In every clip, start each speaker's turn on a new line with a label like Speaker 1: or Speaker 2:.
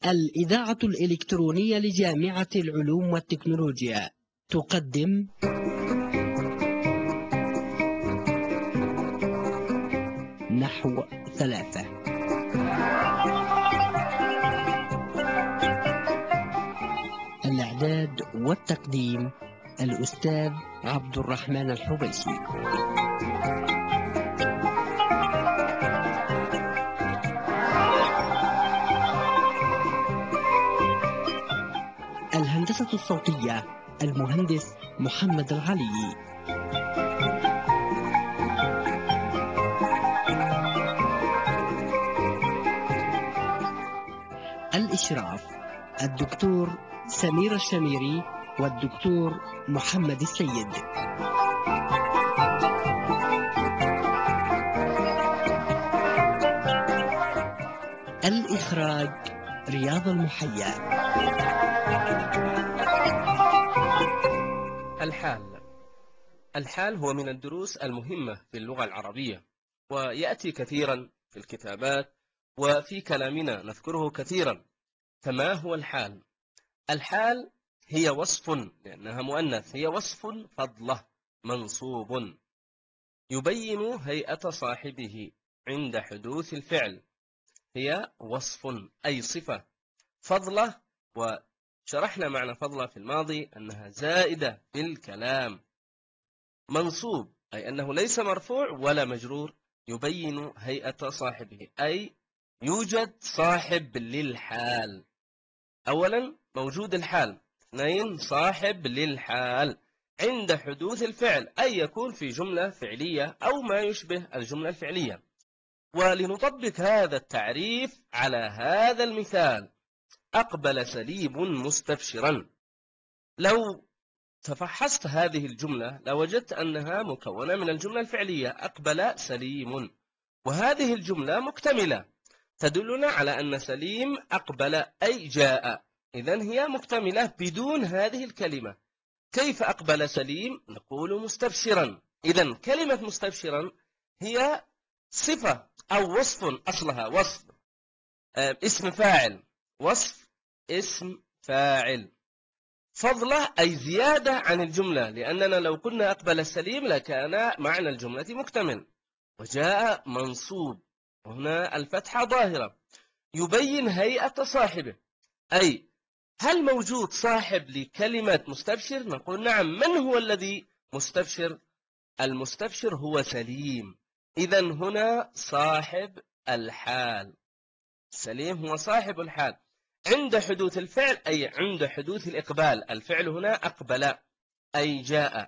Speaker 1: الإذاعة الإلكترونية لجامعة العلوم والتكنولوجيا تقدم نحو ثلاثة. الإعداد والتقديم الأستاذ عبد الرحمن الحبيشي. الهندسة الصوتية المهندس محمد العلي. الإشراف الدكتور سمير الشميري والدكتور محمد السيد. الإخراج رياض المحيا.
Speaker 2: الحال هو من الدروس المهمة في اللغة العربية، ويأتي كثيرا في الكتابات وفي كلامنا نذكره كثيرا. فما هو الحال؟ الحال هي وصف، لأنها مؤنث، هي وصف فضلة منصوب يبين هيئة صاحبه عند حدوث الفعل. هي وصف أي صفة فضلة، وشرحنا معنى فضلة في الماضي أنها زائدة في الكلام. منصوب أي أنه ليس مرفوع ولا مجرور، يبين هيئة صاحبه، أي يوجد صاحب للحال. أولا موجود الحال، اثنين صاحب للحال عند حدوث الفعل، أي يكون في جملة فعلية أو ما يشبه الجملة الفعلية. ولنطبق هذا التعريف على هذا المثال: أقبل سليم مستبشرا. لو تفحصت هذه الجملة لوجدت أنها مكونة من الجملة الفعلية أقبل سليم، وهذه الجملة مكتملة تدلنا على أن سليم أقبل أي جاء، إذن هي مكتملة بدون هذه الكلمة. كيف أقبل سليم؟ نقول مستبشرا. إذن كلمة مستبشرا هي صفة أو وصف، أصلها وصف اسم فاعل، وصف اسم فاعل. فضلة أي زيادة عن الجملة، لأننا لو كنا أقبل السليم لكان معنى الجملة مكتمل. وجاء منصوب، وهنا الفتحة ظاهرة، يبين هيئة صاحبه، أي هل موجود صاحب لكلمة مستبشر؟ نقول نعم. من هو الذي مستبشر؟ المستبشر هو سليم، إذن هنا صاحب الحال. سليم هو صاحب الحال عند حدوث الفعل، أي عند حدوث الإقبال. الفعل هنا أقبل أي جاء،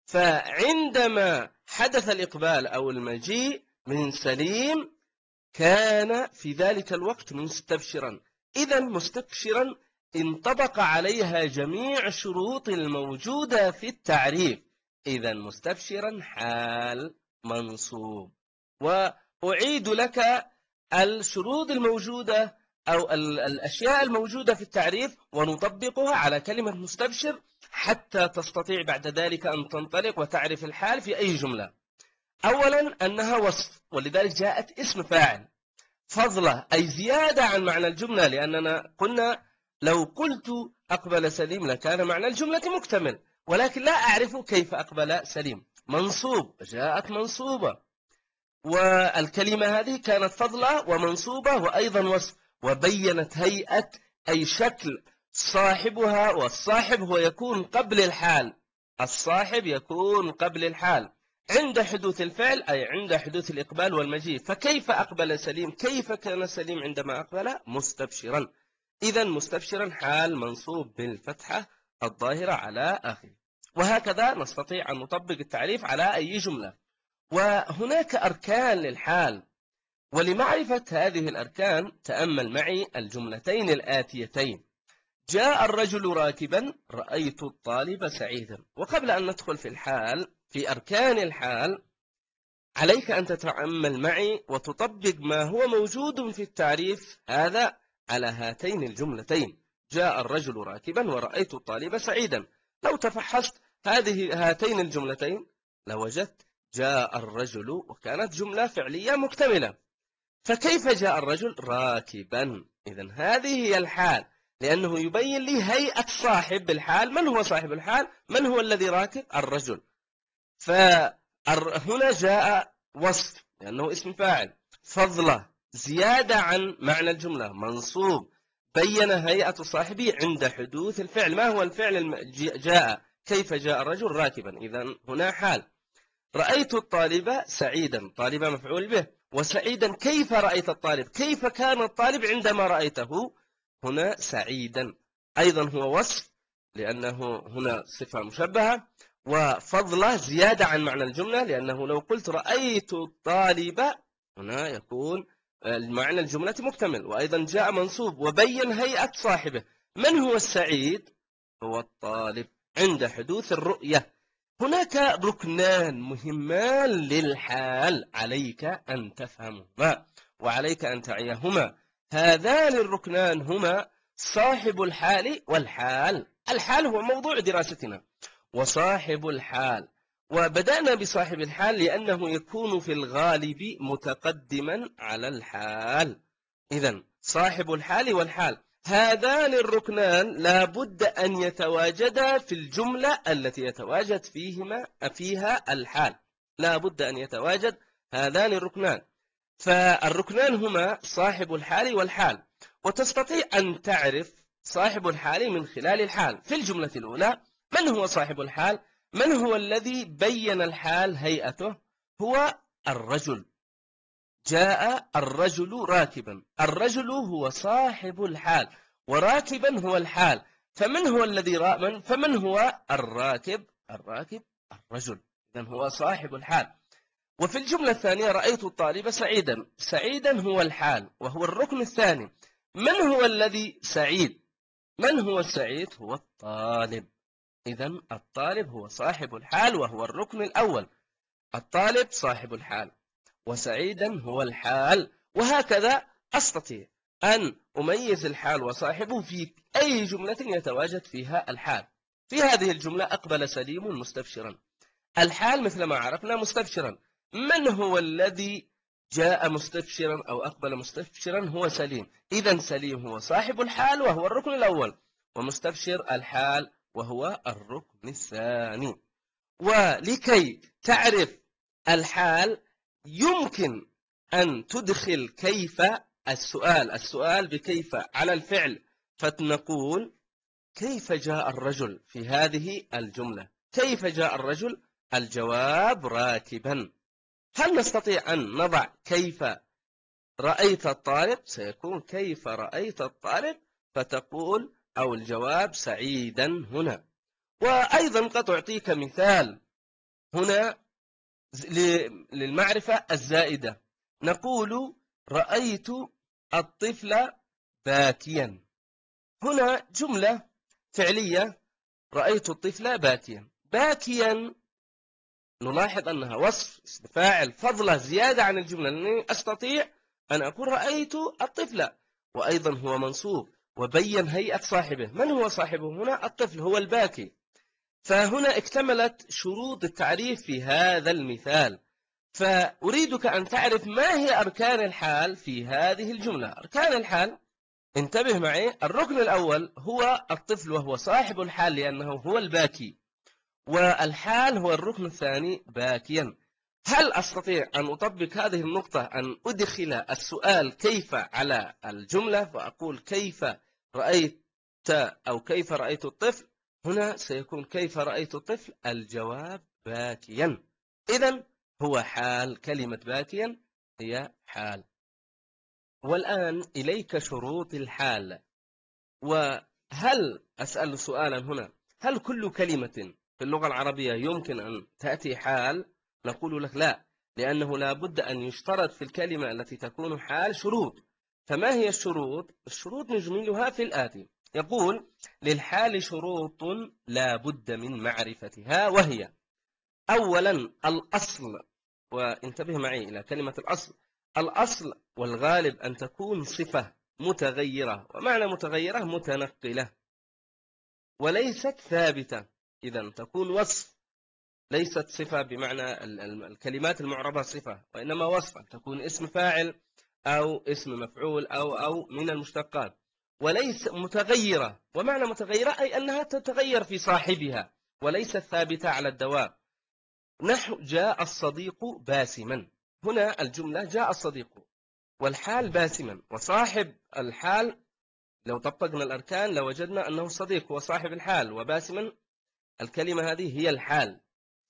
Speaker 2: فعندما حدث الإقبال أو المجيء من سليم كان في ذلك الوقت مستبشرا. إذن مستبشرا انطبق عليها جميع الشروط الموجودة في التعريف، إذن مستبشرا حال منصوب. وأعيد لك الشروط الموجودة أو الأشياء الموجودة في التعريف ونطبقها على كلمة مستبشر حتى تستطيع بعد ذلك أن تنطلق وتعرف الحال في أي جملة. أولا أنها وصف، ولذلك جاءت اسم فاعل. فضلة أي زيادة عن معنى الجملة، لأننا قلنا لو قلت أقبل سليم لكان معنى الجملة مكتمل، ولكن لا أعرف كيف أقبل سليم. منصوب، جاءت منصوبة، والكلمة هذه كانت فضلة ومنصوبة وأيضا وصف، وبينت هيئة أي شكل صاحبها، والصاحب هو يكون قبل الحال. الصاحب يكون قبل الحال عند حدوث الفعل، أي عند حدوث الإقبال والمجيء. فكيف أقبل سليم؟ كيف كان سليم عندما أقبل؟ مستبشرا. إذن مستبشرا حال منصوب بالفتحة الظاهرة على آخره. وهكذا نستطيع أن نطبق التعريف على أي جملة. وهناك أركان للحال، ولمعرفة هذه الأركان تأمل معي الجملتين الآتيتين: جاء الرجل راكبا، رأيت الطالب سعيدا. وقبل أن ندخل في الحال، في أركان الحال، عليك أن تتأمل معي وتطبق ما هو موجود في التعريف هذا على هاتين الجملتين: جاء الرجل راكبا ورأيت الطالب سعيدا. لو تفحصت هاتين الجملتين لوجدت جاء الرجل، وكانت جملة فعلية مكتملة. فكيف جاء الرجل؟ راكبا، إذن هذه هي الحال، لأنه يبين لي هيئة صاحب الحال. من هو صاحب الحال؟ من هو الذي راكب؟ الرجل. فهنا جاء وصف لأنه اسم فاعل، فضلة زيادة عن معنى الجملة، منصوب، بين هيئة صاحبه عند حدوث الفعل. ما هو الفعل؟ جاء. كيف جاء الرجل؟ راكبا. إذن هنا حال. رأيت الطالب سعيدا، طالب مفعول به، وسعيدا كيف رأيت الطالب؟ كيف كان الطالب عندما رأيته؟ هنا سعيدا. أيضا هو وصف لأنه هنا صفة مشبهة، وفضله زيادة عن معنى الجملة، لأنه لو قلت رأيت الطالب هنا يكون معنى الجملة مكتمل. وأيضا جاء منصوب وبين هيئة صاحبه. من هو السعيد؟ هو الطالب عند حدوث الرؤية. هناك ركنان مهمان للحال عليك أن تفهمهما وعليك أن تعيهما. هذان الركنان هما صاحب الحال والحال. الحال هو موضوع دراستنا، وصاحب الحال. وبدأنا بصاحب الحال لأنه يكون في الغالب متقدما على الحال. إذن صاحب الحال والحال، هذان الركنان لا بد أن يتواجدا في الجملة التي يتواجد فيها الحال. لا بد أن يتواجد هذان الركنان. فالركنان هما صاحب الحال والحال. وتستطيع أن تعرف صاحب الحال من خلال الحال. في الجملة الأولى، من هو صاحب الحال؟ من هو الذي بين الحال هيئته؟ هو الرجل. جاء الرجل راكبا. الرجل هو صاحب الحال، وراكبا هو الحال. فمن هو الراكب؟ الراكب الرجل. إذن هو صاحب الحال. وفي الجملة الثانية رأيت الطالب سعيدا. سعيدا هو الحال وهو الركن الثاني. من هو الذي سعيد؟ من هو السعيد؟ هو الطالب. إذن الطالب هو صاحب الحال وهو الركن الأول. الطالب صاحب الحال، وسعيدا هو الحال. وهكذا أستطيع أن أميز الحال وصاحبه في أي جملة يتواجد فيها الحال. في هذه الجملة أقبل سليم مستبشرا. الحال مثل ما عرفنا مستبشرا. من هو الذي جاء مستبشرا أو أقبل مستبشرا؟ هو سليم. إذن سليم هو صاحب الحال وهو الركن الأول، ومستبشر الحال وهو الركن الثاني. ولكي تعرف الحال يمكن أن تدخل كيف. السؤال بكيف على الفعل، فنقول كيف جاء الرجل في هذه الجملة؟ كيف جاء الرجل؟ الجواب راكبا. هل نستطيع أن نضع كيف رأيت الطالب؟ سيكون كيف رأيت الطالب، فتقول أو الجواب سعيدا هنا. وأيضا قد أعطيك مثال هنا للمعرفة الزائدة. نقول رأيت الطفل باكيا. هنا جملة فعلية، رأيت الطفل باكيا. باكيا نلاحظ أنها وصف اسم فاعل، فضلة زيادة عن الجملة، لأنني أستطيع أن أقول رأيت الطفل، وأيضا هو منصوب وبين هيئة صاحبه. من هو صاحبه هنا؟ الطفل هو الباكي. فهنا اكتملت شروط التعريف في هذا المثال. فأريدك أن تعرف ما هي أركان الحال في هذه الجملة. أركان الحال، انتبه معي، الركن الأول هو الطفل وهو صاحب الحال لأنه هو الباكي، والحال هو الركن الثاني باكيا. هل أستطيع أن أطبق هذه النقطة، أن أدخل السؤال كيف على الجملة فأقول كيف رأيت أو كيف رأيت الطفل؟ هنا سيكون كيف رأيت الطفل، الجواب باكيا. إذن هو حال. كلمة باكيا هي حال. والآن إليك شروط الحال. وهل أسأل سؤالا هنا، هل كل كلمة في اللغة العربية يمكن أن تأتي حال؟ نقول لك لا، لأنه لا بد أن يشترط في الكلمة التي تكون حال شروط. فما هي الشروط؟ الشروط نجملها في الآتي. يقول للحال شروط لا بد من معرفتها، وهي أولا الأصل. وانتبه معي إلى كلمة الأصل. الأصل والغالب أن تكون صفة متغيرة، ومعنى متغيرة متنقلة وليست ثابتة. إذن تكون وصف، ليست صفة بمعنى الكلمات المعربة صفة، وإنما وصف. تكون اسم فاعل أو اسم مفعول أو من المشتقات، وليس متغيرة. ومعنى متغيرة أي أنها تتغير في صاحبها وليست ثابتة على الدوام. نحو جاء الصديق باسما، هنا الجملة جاء الصديق والحال باسما، وصاحب الحال لو طبقنا الأركان لوجدنا أنه الصديق هو صاحب الحال، وباسما الكلمة هذه هي الحال.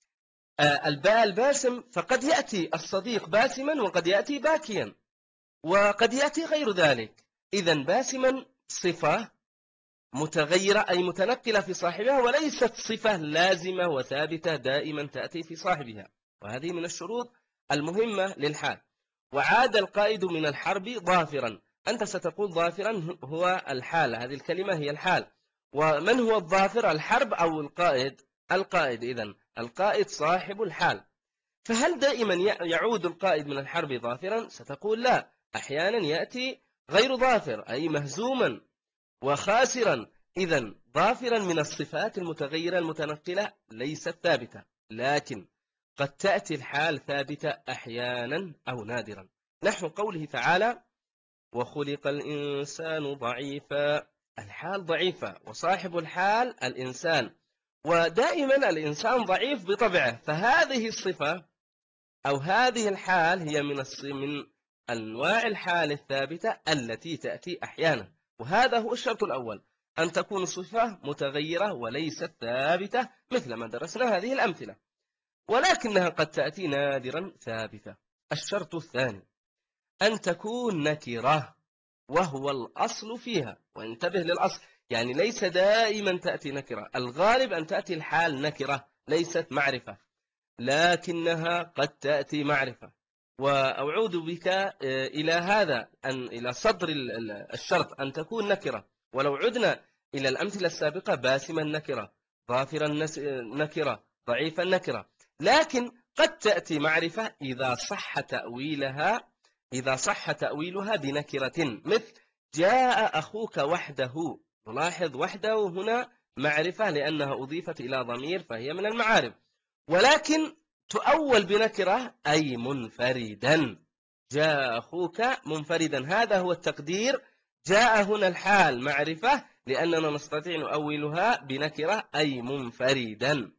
Speaker 2: الباسم فقد يأتي الصديق باسما وقد يأتي باكيا وقد يأتي غير ذلك. إذن باسما صفة متغيرة أي متنقلة في صاحبها، وليست صفة لازمة وثابتة دائما تأتي في صاحبها، وهذه من الشروط المهمة للحال. وعاد القائد من الحرب ظافرا، أنت ستقول ظافرا هو الحال، هذه الكلمة هي الحال. ومن هو الظافر؟ الحرب أو القائد؟ القائد. إذن القائد صاحب الحال. فهل دائما يعود القائد من الحرب ظافرا؟ ستقول لا، أحيانا يأتي غير ظافر أي مهزوما وخاسرا. إذن ظافرا من الصفات المتغيرة المتنقلة ليست ثابتة، لكن قد تأتي الحال ثابتة أحيانا أو نادرا، نحو قوله تعالى وخلق الإنسان ضعيفا، الحال ضعيفة وصاحب الحال الإنسان، ودائما الإنسان ضعيف بطبعه. فهذه الصفة أو هذه الحال هي من أنواع الحال الثابتة التي تأتي أحيانا. وهذا هو الشرط الأول، أن تكون صفة متغيرة وليست ثابتة مثل ما درسنا هذه الأمثلة، ولكنها قد تأتي نادرا ثابتة. الشرط الثاني أن تكون نكرة، وهو الأصل فيها. وانتبه للأصل، يعني ليس دائما تأتي نكرة، الغالب أن تأتي الحال نكرة ليست معرفة، لكنها قد تأتي معرفة. وأعود بك إلى هذا، إلى صدر الشرط أن تكون نكرة. ولو عدنا إلى الأمثلة السابقة، باسما نكرة، ظافرا نكرة، ضعيفا نكرة، لكن قد تأتي معرفة إذا صح تأويلها بنكرة، مثل جاء أخوك وحده. نلاحظ وحده هنا معرفة لأنها أضيفت إلى ضمير فهي من المعارف، ولكن تؤول بنكرة أي منفردا. جاء أخوك منفردا، هذا هو التقدير. جاء هنا الحال معرفة لأننا نستطيع نؤولها بنكرة أي منفردا.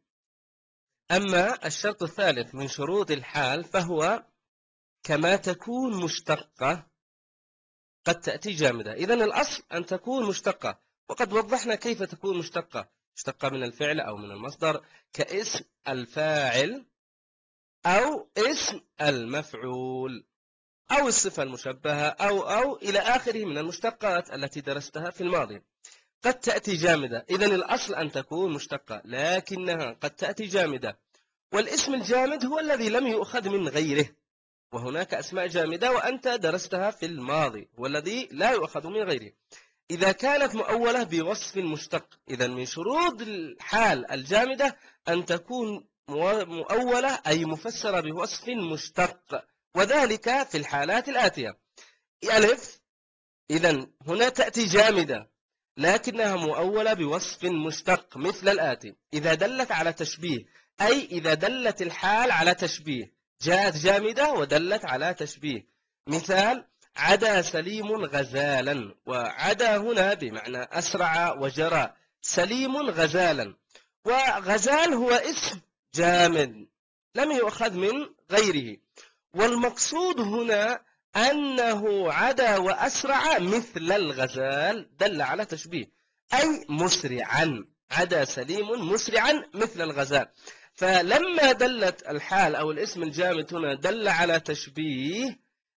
Speaker 2: أما الشرط الثالث من شروط الحال فهو كما تكون مشتقة قد تأتي جامدة. إذن الأصل أن تكون مشتقة، وقد وضحنا كيف تكون مشتقة من الفعل أو من المصدر، كاسم الفاعل أو اسم المفعول أو الصفة المشبهة أو إلى آخره من المشتقات التي درستها في الماضي. قد تأتي جامدة، إذن الأصل أن تكون مشتقة، لكنها قد تأتي جامدة. والاسم الجامد هو الذي لم يؤخذ من غيره، وهناك أسماء جامدة وأنت درستها في الماضي، والذي لا يؤخذ من غيره. إذا كانت مؤولة بوصف مشتق، إذن من شروط الحال الجامدة أن تكون مؤولة أي مفسرة بوصف مشتق، وذلك في الحالات الآتية: ألف، إذن هنا تأتي جامدة لكنها مؤولة بوصف مشتق مثل الآتي: إذا دلت على تشبيه، أي إذا دلت الحال على تشبيه، جاءت جامدة ودلت على تشبيه. مثال: عدا سليم غزالا، وعدا هنا بمعنى أسرع وجرى، سليم غزالا. وغزال هو اسم جامد لم يؤخذ من غيره، والمقصود هنا أنه عدا وأسرع مثل الغزال، دل على تشبيه، أي مسرعا. عدا سليم مسرعا مثل الغزال. فلما دلت الحال أو الاسم الجامد هنا دل على تشبيه،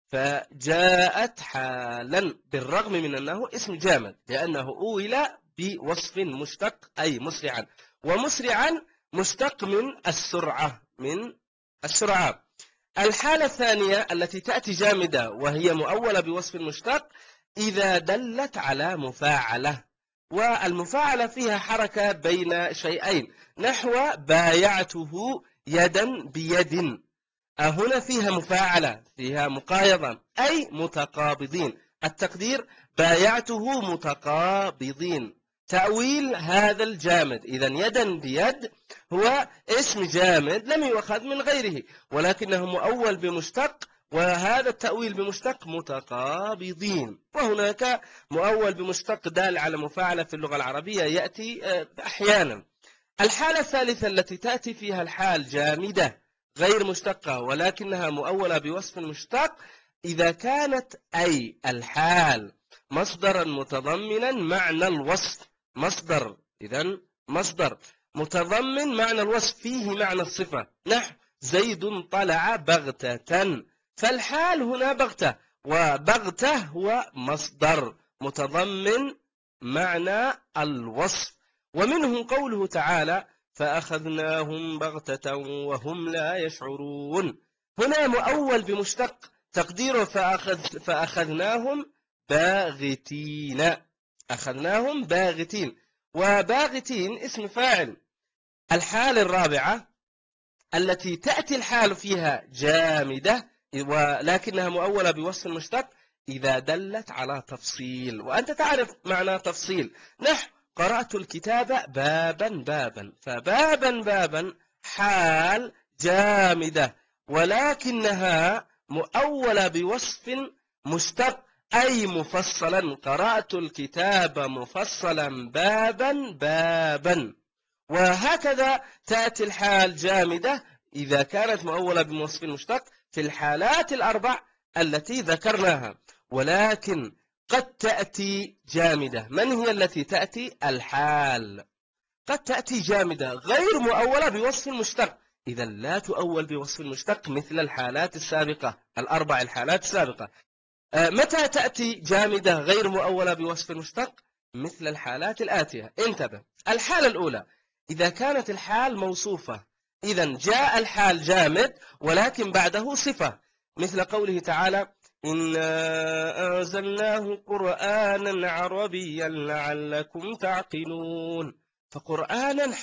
Speaker 2: فجاءت حالا بالرغم من أنه اسم جامد، لأنه أول بوصف مشتق أي مسرعا، ومسرعا مشتق من السرعة. الحالة الثانية التي تأتي جامدة وهي مؤولة بوصف مشتق إذا دلت على مفاعلة، والمفاعلة فيها حركة بين شيئين، نحو بايعته يدا بيد، هنا فيها مفاعلة، فيها مقايضة أي متقابضين. التقدير بايعته متقابضين. تأويل هذا الجامد، إذن يدا بيد هو اسم جامد لم يؤخذ من غيره، ولكنه مؤول بمشتق، وهذا التأويل بمشتق متقابضين. وهناك مؤول بمشتق دال على مفاعلة في اللغة العربية يأتي أحيانا. الحالة الثالثة التي تأتي فيها الحال جامدة غير مشتقة ولكنها مؤولة بوصف مشتق إذا كانت أي الحال مصدرا متضمنا معنى الوصف. مصدر، إذن مصدر متضمن معنى الوصف فيه معنى الصفة. نحو زيد طلع بغتة، فالحال هنا بغتة، وبغتة هو مصدر متضمن معنى الوصف. ومنه قوله تعالى فأخذناهم بغتة وهم لا يشعرون. هنا مؤول بمشتق تقديره فأخذناهم باغتين. أخذناهم باغتين، وباغتين اسم فاعل. الحال الرابعة التي تأتي الحال فيها جامدة ولكنها مؤولة بوصف مشتق إذا دلت على تفصيل، وأنت تعرف معنى تفصيل. نحو قرأت الكتاب بابا بابا، فبابا بابا حال جامدة ولكنها مؤولة بوصف مشتق أي مفصلا. قرأت الكتاب مفصلا بابا بابا. وهكذا تأتي الحال جامدة إذا كانت مؤولة بوصف مشتق في الحالات الأربع التي ذكرناها. ولكن قد تأتي جامدة. من هي التي تأتي؟ الحال قد تأتي جامدة غير مؤولة بوصف مشتق، إذا لا تؤول بوصف مشتق مثل الحالات السابقة، الأربع الحالات السابقة. متى تأتي جامدة غير مؤولة بوصف مشتق؟ مثل الحالات الآتية. انتبه. الحالة الأولى إذا كانت الحال موصوفة، إذا جاء الحال جامد ولكن بعده صفة، مثل قوله تعالى إنا أنزلناه قرآنا عربيا لعلكم تعقلون. فقرآنا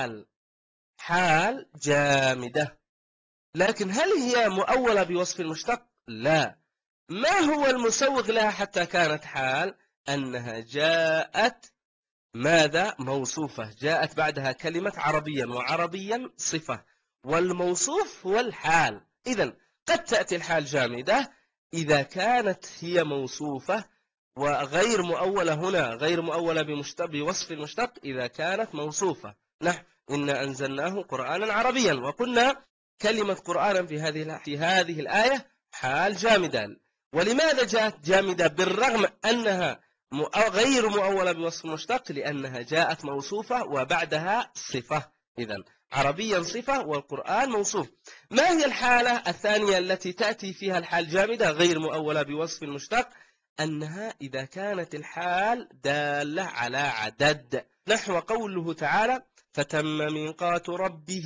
Speaker 2: حال جامدة، لكن هل هي مؤولة بوصف مشتق؟ لا. ما هو المسوغ لها حتى كانت حال؟ أنها جاءت ماذا؟ موصوفة، جاءت بعدها كلمة عربيا، وعربيا صفة، والموصوف هو الحال. إذن قد تأتي الحال جامدة إذا كانت هي موصوفة، وغير مؤولة هنا غير مؤولة بوصف المشتق إذا كانت موصوفة. نحن إنا أنزلناه قرآنا عربيا، وقلنا كلمة قرآنا في هذه الآية حال جامدة. ولماذا جاءت جامدة بالرغم أنها غير مؤولة بوصف مشتق؟ لأنها جاءت موصوفة وبعدها صفة. إذن عربيا صفة والقرآن موصوف. ما هي الحالة الثانية التي تأتي فيها الحال جامدة غير مؤولة بوصف مشتق؟ أنها إذا كانت الحال دالة على عدد، نحو قوله تعالى فتم ميقات ربه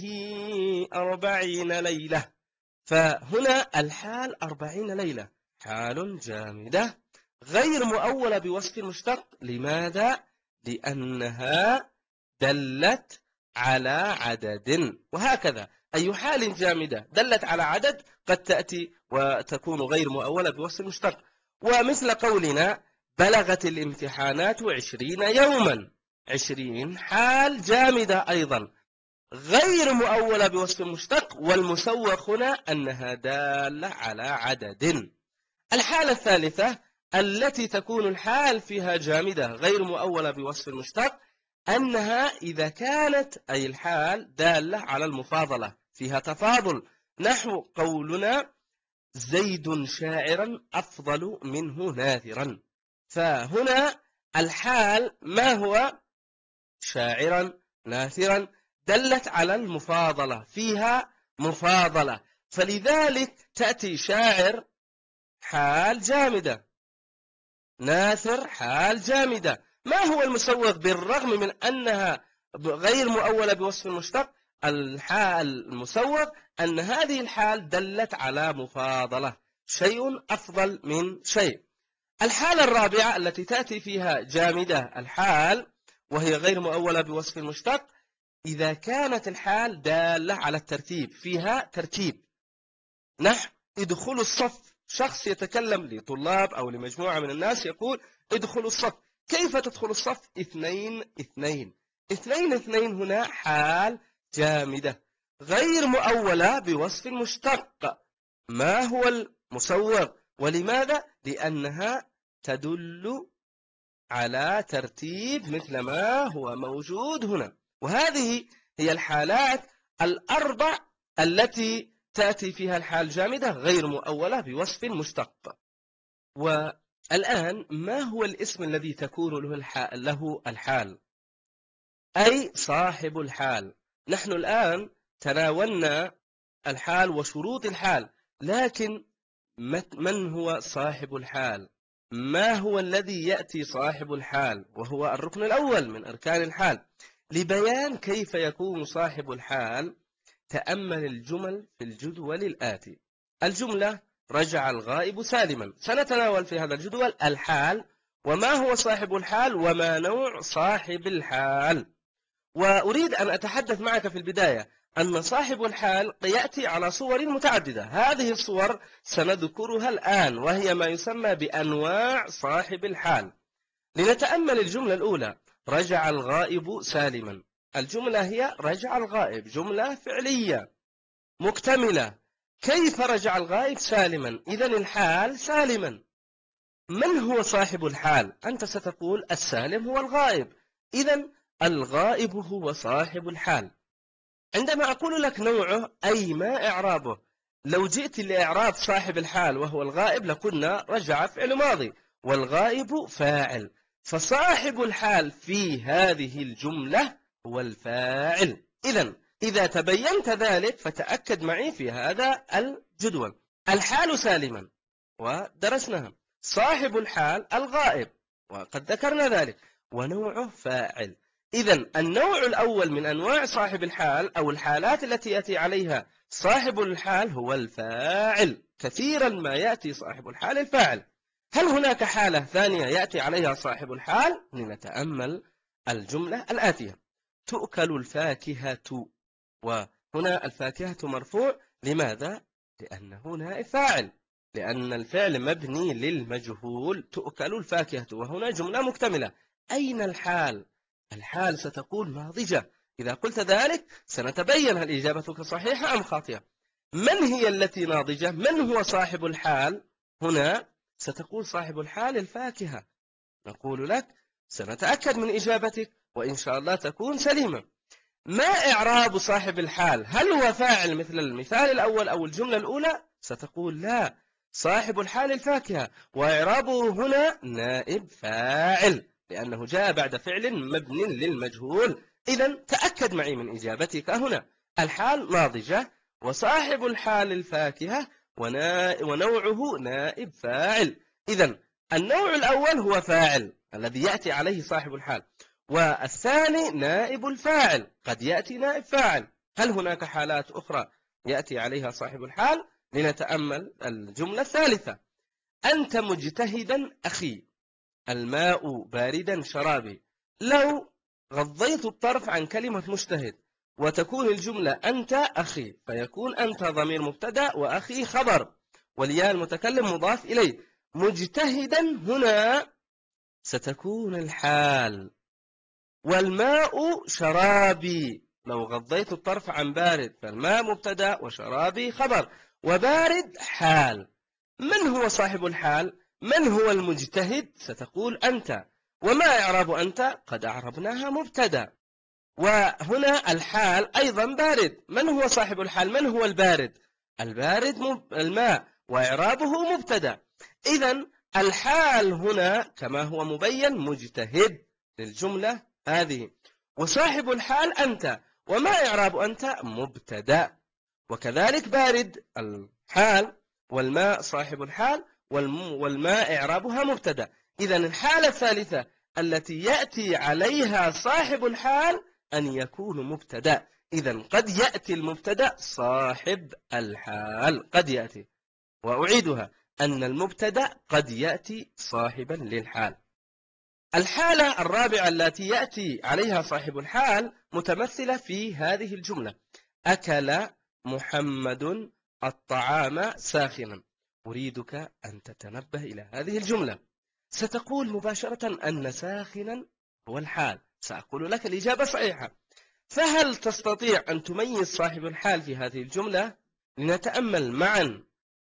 Speaker 2: 40 ليلة. فهنا الحال 40 ليلة حال جامدة غير مؤولة بوصف مشتق. لماذا؟ لأنها دلت على عدد. وهكذا أي حال جامدة دلت على عدد قد تأتي وتكون غير مؤولة بوصف مشتق. ومثل قولنا بلغت الامتحانات 20 يوما، 20 حال جامدة أيضا غير مؤولة بوصف مشتق، والمسوق هنا أنها دالة على عدد. الحالة الثالثة التي تكون الحال فيها جامدة غير مؤولة بوصف مشتق أنها إذا كانت أي الحال دالة على المفاضلة، فيها تفاضل، نحو قولنا زيد شاعرا أفضل منه ناثرا. فهنا الحال ما هو؟ شاعرا ناثرا، دلت على المفاضلة، فيها مفاضلة، فلذلك تأتي شاعر حال جامدة، ناثر حال جامدة. ما هو المسوغ بالرغم من أنها غير مؤولة بوصف مشتق؟ الحال المسوغ أن هذه الحال دلت على مفاضلة، شيء أفضل من شيء. الحالة الرابعة التي تأتي فيها جامدة الحال وهي غير مؤولة بوصف مشتق إذا كانت الحال دالة على الترتيب، فيها ترتيب، نحو ادخلوا الصف. شخص يتكلم لطلاب أو لمجموعة من الناس يقول ادخلوا الصف. كيف تدخل الصف؟ 2 2 2 2. هنا حال جامدة غير مؤولة بوصف مشتق. ما هو مصور. ولماذا؟ لأنها تدل على ترتيب مثل ما هو موجود هنا. وهذه هي الحالات الأربع التي تأتي فيها الحال الجامدة غير مؤولة بوصف مشتق. والآن ما هو الاسم الذي تكون له الحال؟ أي صاحب الحال. نحن الآن تناولنا الحال وشروط الحال، لكن من هو صاحب الحال؟ ما هو الذي يأتي صاحب الحال وهو الركن الأول من أركان الحال؟ لبيان كيف يكون صاحب الحال تأمل الجمل في الجدول الآتي. الجملة: رجع الغائب سالما. سنتناول في هذا الجدول الحال، وما هو صاحب الحال، وما نوع صاحب الحال. وأريد أن أتحدث معك في البداية أن صاحب الحال يأتي على صور متعددة. هذه الصور سنذكرها الآن، وهي ما يسمى بأنواع صاحب الحال. لنتأمل الجملة الأولى: رجع الغائب سالما. الجملة هي رجع الغائب، جملة فعلية مكتملة. كيف رجع الغائب سالما؟ إذن الحال سالما. من هو صاحب الحال؟ أنت ستقول السالم هو الغائب، إذن الغائب هو صاحب الحال. عندما أقول لك نوعه أي ما إعرابه، لو جئت لإعراب صاحب الحال وهو الغائب لقلنا رجع فعل ماضي والغائب فاعل، فصاحب الحال في هذه الجملة هو الفاعل. إذن إذا تبينت ذلك فتأكد معي في هذا الجدول. الحال سالما ودرسناها، صاحب الحال الغائب وقد ذكرنا ذلك، ونوعه فاعل. إذن النوع الأول من أنواع صاحب الحال أو الحالات التي يأتي عليها صاحب الحال هو الفاعل. كثيرا ما يأتي صاحب الحال الفاعل. هل هناك حالة ثانية يأتي عليها صاحب الحال؟ لنتأمل الجملة الآتية: تؤكل الفاكهة. وهنا الفاكهة مرفوع، لماذا؟ لأنه نائب فاعل، لأن الفعل مبني للمجهول. تؤكل الفاكهة، وهنا جملة مكتملة. أين الحال؟ الحال ستكون ناضجة. إذا قلت ذلك سنتبين هل إجابتك صحيحة أم خاطئة. من هي التي ناضجة؟ من هو صاحب الحال؟ هنا ستقول صاحب الحال الفاكهة. نقول لك سنتأكد من إجابتك وإن شاء الله تكون سليمة. ما إعراب صاحب الحال؟ هل هو فاعل مثل المثال الأول أو الجملة الأولى؟ ستقول لا، صاحب الحال الفاكهة، وإعرابه هنا نائب فاعل لأنه جاء بعد فعل مبني للمجهول. إذن تأكد معي من إجابتك هنا. الحال ناضجة، وصاحب الحال الفاكهة، ونوعه نائب فاعل. إذن النوع الأول هو فاعل الذي يأتي عليه صاحب الحال، والثاني نائب الفاعل، قد يأتي نائب فاعل. هل هناك حالات أخرى يأتي عليها صاحب الحال؟ لنتأمل الجملة الثالثة: أنت مجتهدا أخي، الماء باردا شرابي. لو غضيت الطرف عن كلمة مجتهد وتكون الجملة أنت أخي، فيكون أنت ضمير مبتدأ وأخي خبر، والياء المتكلم مضاف إليه. مجتهدا هنا ستكون الحال، والماء شرابي. لو غضيت الطرف عن بارد فالماء مبتدأ وشرابي خبر، وبارد حال. من هو صاحب الحال؟ من هو المجتهد؟ ستقول أنت. وما إعراب أنت؟ قد أعربناها مبتدأ. وهنا الحال أيضا بارد. من هو صاحب الحال؟ من هو البارد؟ البارد الماء، وإعرابه مبتدأ. إذن الحال هنا كما هو مبين مجتهد للجملة هذه، وصاحب الحال أنت، وما إعراب أنت؟ مبتدأ. وكذلك بارد الحال، والماء صاحب الحال، والماء إعرابها مبتدأ. إذن الحالة الثالثة التي يأتي عليها صاحب الحال أن يكون مبتدأ. إذن قد يأتي المبتدأ صاحب الحال، قد يأتي. وأعيدها أن المبتدأ قد يأتي صاحبا للحال. الحالة الرابعة التي يأتي عليها صاحب الحال متمثلة في هذه الجملة: أكل محمد الطعام ساخنا. أريدك أن تتنبه إلى هذه الجملة. ستقول مباشرة أن ساخنا هو الحال. سأقول لك الإجابة صحيحة. فهل تستطيع أن تميز صاحب الحال في هذه الجملة؟ لنتأمل معا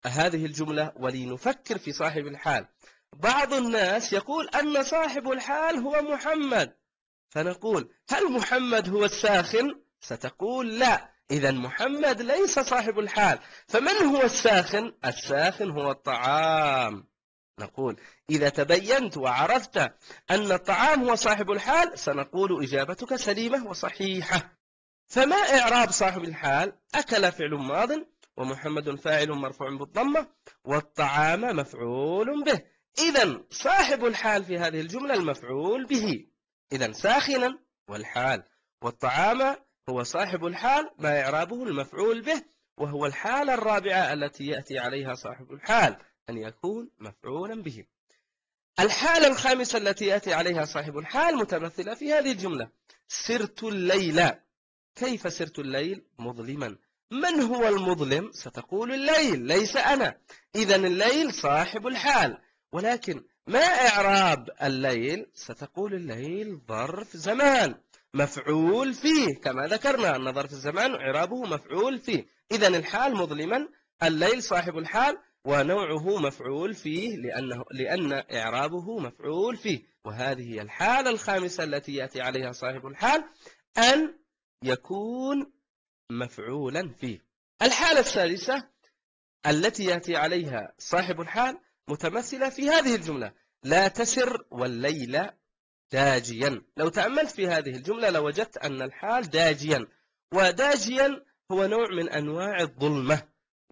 Speaker 2: هذه الجملة ولنفكر في صاحب الحال. بعض الناس يقول أن صاحب الحال هو محمد، فنقول هل محمد هو الساخن؟ ستقول لا، إذا محمد ليس صاحب الحال. فمن هو الساخن؟ الساخن هو الطعام. نقول إذا تبينت وعرفت أن الطعام هو صاحب الحال سنقول إجابتك سليمة وصحيحة. فما إعراب صاحب الحال؟ أكل فعل ماض، ومحمد فاعل مرفوع بالضمة، والطعام مفعول به. إذا صاحب الحال في هذه الجملة المفعول به. إذا ساخنا والحال والطعام هو صاحب الحال، ما إعرابه المفعول به، وهو الحالة الرابعة التي يأتي عليها صاحب الحال أن يكون مفعولا به. الحالة الخامسة التي يأتي عليها صاحب الحال متمثلة في هذه الجملة: سرت الليل. كيف سرت الليل؟ مظلما. من هو المظلم؟ ستقول الليل، ليس أنا. إذا الليل صاحب الحال. ولكن ما إعراب الليل؟ ستقول الليل ظرف زمان مفعول فيه، كما ذكرنا أن ظرف الزمان إعرابه مفعول فيه. إذا الحال مظلما، الليل صاحب الحال، ونوعه مفعول فيه لأن إعرابه مفعول فيه. وهذه هي الحالة الخامسة التي يأتي عليها صاحب الحال، أن يكون مفعولا فيه. الحالة السادسة التي يأتي عليها صاحب الحال متمثلة في هذه الجملة: لا تسر والليل داجيا. لو تأملت في هذه الجملة لوجدت أن الحال داجيا، وداجيا هو نوع من أنواع الظلمة،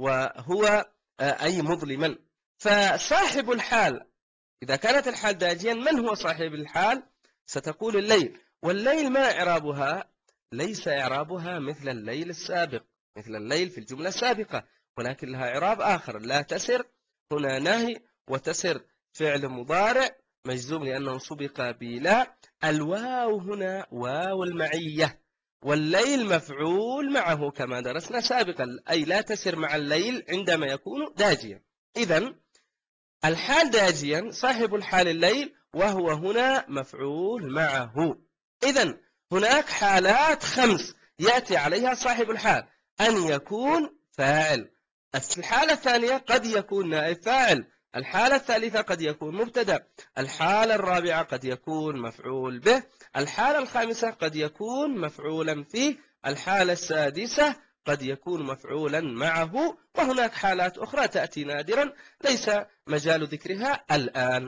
Speaker 2: وهو أي مظلما. فصاحب الحال إذا كانت الحال داجيا، من هو صاحب الحال؟ ستقول الليل. والليل ما إعرابها؟ ليس إعرابها مثل الليل السابق، مثل الليل في الجملة السابقة، ولكن لها إعراب آخر. لا تسر هنا نهي، وتسر فعل مضارع مجزوم لأنه سبق بلا. الواو هنا واو المعية، والليل مفعول معه كما درسنا سابقا، أي لا تسر مع الليل عندما يكون داجيا. إذن الحال داجيا، صاحب الحال الليل، وهو هنا مفعول معه. إذن هناك حالات 5 يأتي عليها صاحب الحال: أن يكون فاعل، الحالة الثانية قد يكون نائب فاعل، الحالة الثالثة قد يكون مبتدأ، الحالة الرابعة قد يكون مفعول به، الحالة الخامسة قد يكون مفعولا فيه، الحالة السادسة قد يكون مفعولا معه. وهناك حالات أخرى تأتي نادرا ليس مجال ذكرها الآن.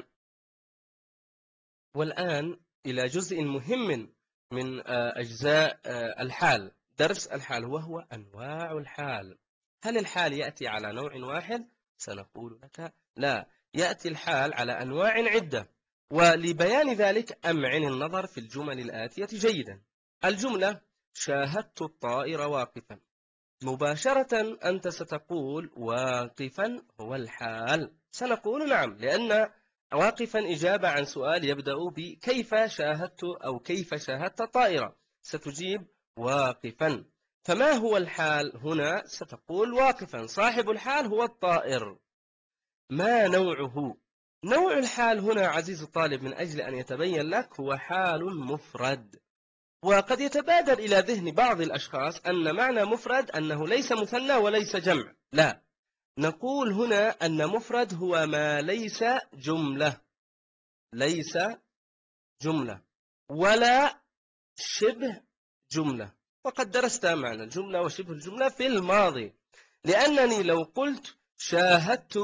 Speaker 2: والآن إلى جزء مهم من أجزاء الحال، درس الحال، وهو أنواع الحال. هل الحال يأتي على نوع واحد؟ سنقول لك لا، يأتي الحال على أنواع عدة. ولبيان ذلك أمعن النظر في الجمل الآتية جيدا. الجملة: شاهدت الطائر واقفا. مباشرة أنت ستقول واقفا هو الحال. سنقول نعم، لأن واقفا إجابة عن سؤال يبدأ بكيف شاهدت أو كيف شاهدت الطائرة، ستجيب واقفا. فما هو الحال هنا؟ ستقول واقفا، صاحب الحال هو الطائر. ما نوعه؟ نوع الحال هنا عزيز الطالب من أجل أن يتبين لك هو حال مفرد. وقد يتبادر إلى ذهن بعض الأشخاص أن معنى مفرد أنه ليس مثنى وليس جمع. لا، نقول هنا أن مفرد هو ما ليس جملة، ليس جملة ولا شبه جملة. وقد درست معنى الجملة وشبه الجملة في الماضي، لأنني لو قلت شاهدت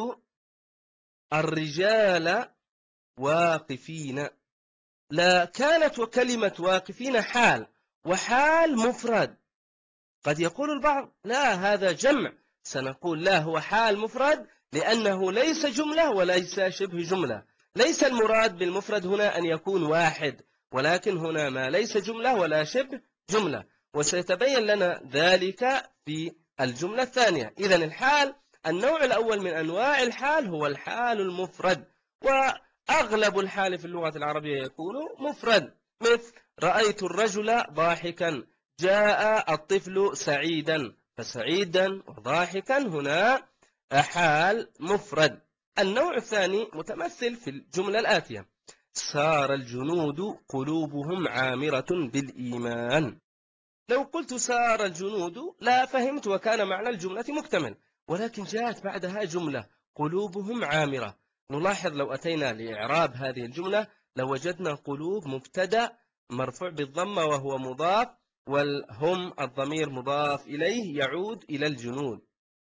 Speaker 2: الرجال واقفين، لا كانت كلمة واقفين حال، وحال مفرد. قد يقول البعض لا هذا جمع، سنقول لا، هو حال مفرد لأنه ليس جملة وليس شبه جملة. ليس المراد بالمفرد هنا أن يكون واحد، ولكن هنا ما ليس جملة ولا شبه جملة، وسيتبين لنا ذلك في الجملة الثانية. إذن الحال النوع الأول من أنواع الحال هو الحال المفرد، وأغلب الحال في اللغة العربية يكون مفرد، مثل رأيت الرجل ضاحكا، جاء الطفل سعيدا، فسعيدا وضاحكا هنا حال مفرد. النوع الثاني متمثل في الجملة الآتية: سار الجنود قلوبهم عامرة بالإيمان. لو قلت سار الجنود لا فهمت وكان معنى الجملة مكتمل، ولكن جاءت بعدها جملة قلوبهم عامرة. نلاحظ لو أتينا لإعراب هذه الجملة لوجدنا قلوب مبتدأ مرفوع بالضمة وهو مضاف، والهم الضمير مضاف إليه يعود إلى الجنود،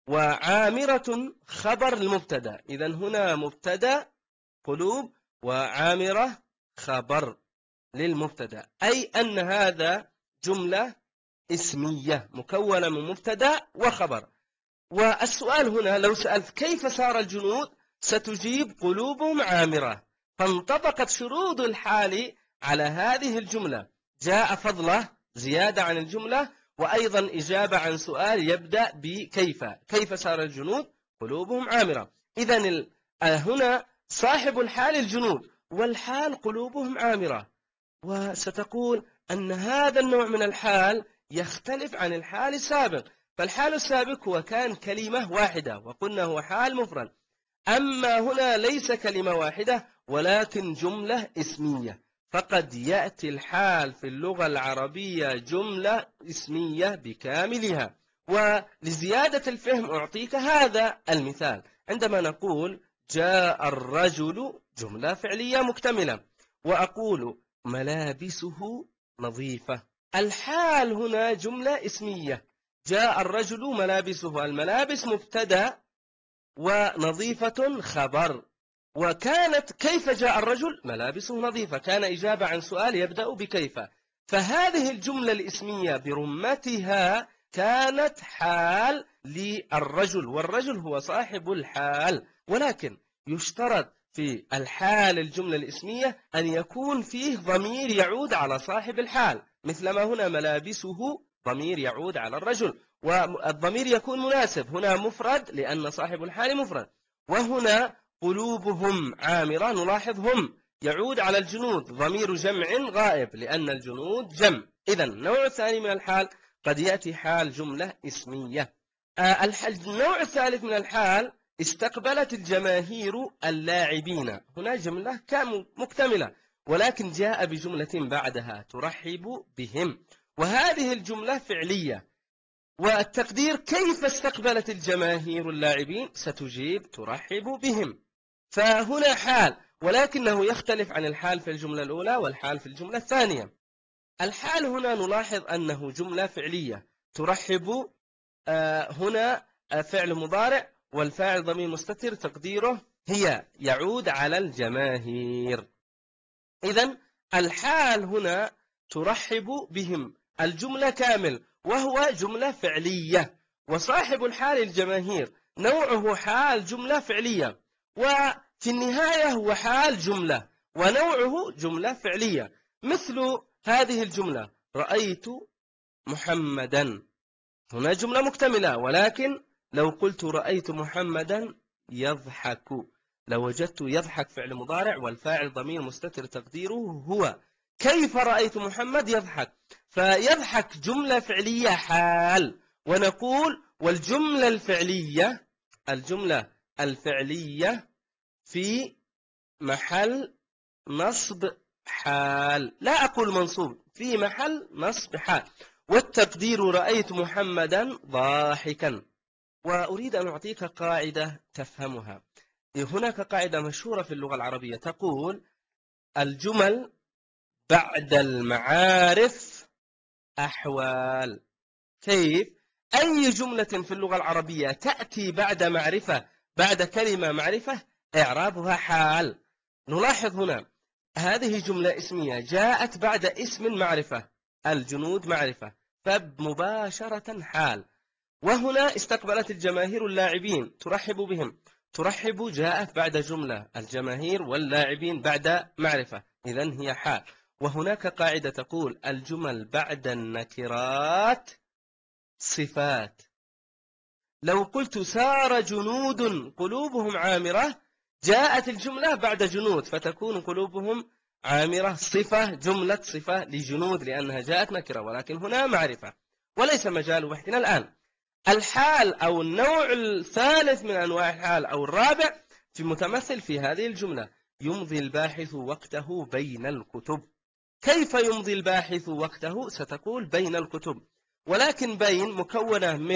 Speaker 2: وعامرة خبر المبتدأ. إذن هنا مبتدأ قلوب، وعامرة خبر للمبتدأ، أي أن هذا جملة اسمية مكونة من مبتدأ وخبر. والسؤال هنا لو سألت كيف صار الجنود ستجيب قلوبهم عامرة، فانطبقت شروط الحال على هذه الجملة. جاء فضله زيادة عن الجملة، وأيضا إجابة عن سؤال يبدأ بكيف. كيف صار الجنود قلوبهم عامرة؟ إذن هنا صاحب الحال الجنود، والحال قلوبهم عامرة. وستقول أن هذا النوع من الحال يختلف عن الحال السابق. فالحال السابق هو كان كلمة واحدة وقلنا هو حال مفرد، أما هنا ليس كلمة واحدة ولكن جملة اسمية. فقد يأتي الحال في اللغة العربية جملة اسمية بكاملها. ولزيادة الفهم أعطيك هذا المثال. عندما نقول جاء الرجل جملة فعلية مكتملة، وأقول ملابسه نظيفة، الحال هنا جملة اسمية. جاء الرجل ملابسه، الملابس مبتدأ ونظيفة خبر. وكانت كيف جاء الرجل ملابسه نظيفة، كان إجابة عن سؤال يبدأ بكيف. فهذه الجملة الإسمية برمتها كانت حال للرجل، والرجل هو صاحب الحال. ولكن يشترط في الحال الجملة الإسمية أن يكون فيه ضمير يعود على صاحب الحال، مثلما هنا ملابسه ضمير يعود على الرجل، والضمير يكون مناسب. هنا مفرد لأن صاحب الحال مفرد، وهنا قلوبهم عامرة. نلاحظ هم يعود على الجنود، ضمير جمع غائب لأن الجنود جمع. إذن النوع الثاني من الحال قد يأتي حال جملة اسمية. النوع الثالث من الحال استقبلت الجماهير اللاعبين. هنا جملة مكتملة ولكن جاء بجملة بعدها ترحب بهم، وهذه الجملة فعلية. والتقدير كيف استقبلت الجماهير اللاعبين؟ ستجيب ترحب بهم. فهنا حال، ولكنه يختلف عن الحال في الجملة الأولى والحال في الجملة الثانية. الحال هنا نلاحظ أنه جملة فعلية ترحب. هنا فعل مضارع والفاعل ضمير مستتر تقديره هي يعود على الجماهير. إذن الحال هنا ترحب بهم، الجملة كامل وهو جملة فعلية، وصاحب الحال الجماهير نوعه حال جملة فعلية، وفي النهاية هو حال جملة ونوعه جملة فعلية. مثل هذه الجملة رأيت محمدا، هنا جملة مكتملة، ولكن لو قلت رأيت محمدا يضحك لوجدت يضحك فعل مضارع والفاعل ضمير مستتر تقديره هو. كيف رأيت محمد يضحك؟ فيضحك جملة فعلية حال. ونقول والجملة الفعلية، الجملة الفعلية في محل نصب حال، لا أقول منصوب، في محل نصب حال. والتقدير رأيت محمدا ضاحكا. وأريد أن أعطيك قاعدة تفهمها. هناك قاعدة مشهورة في اللغة العربية تقول الجمل بعد المعارف أحوال. كيف؟ أي جملة في اللغة العربية تأتي بعد معرفة، بعد كلمة معرفة، إعرابها حال. نلاحظ هنا هذه جملة اسمية جاءت بعد اسم معرفة، الجنود معرفة، فمباشرة حال. وهنا استقبلت الجماهير اللاعبين ترحب بهم، ترحب جاءت بعد جملة، الجماهير واللاعبين بعد معرفة، إذن هي حال. وهناك قاعدة تقول الجمل بعد النكرات صفات. لو قلت سار جنود قلوبهم عامرة، جاءت الجملة بعد جنود فتكون قلوبهم عامرة صفة، جملة صفة لجنود لأنها جاءت نكرة، ولكن هنا معرفة. وليس مجال بحثنا الآن. الحال أو النوع الثالث من أنواع الحال أو الرابع في متمثل في هذه الجملة: يمضي الباحث وقته بين الكتب. كيف يمضي الباحث وقته؟ ستقول بين الكتب، ولكن بين مكونة من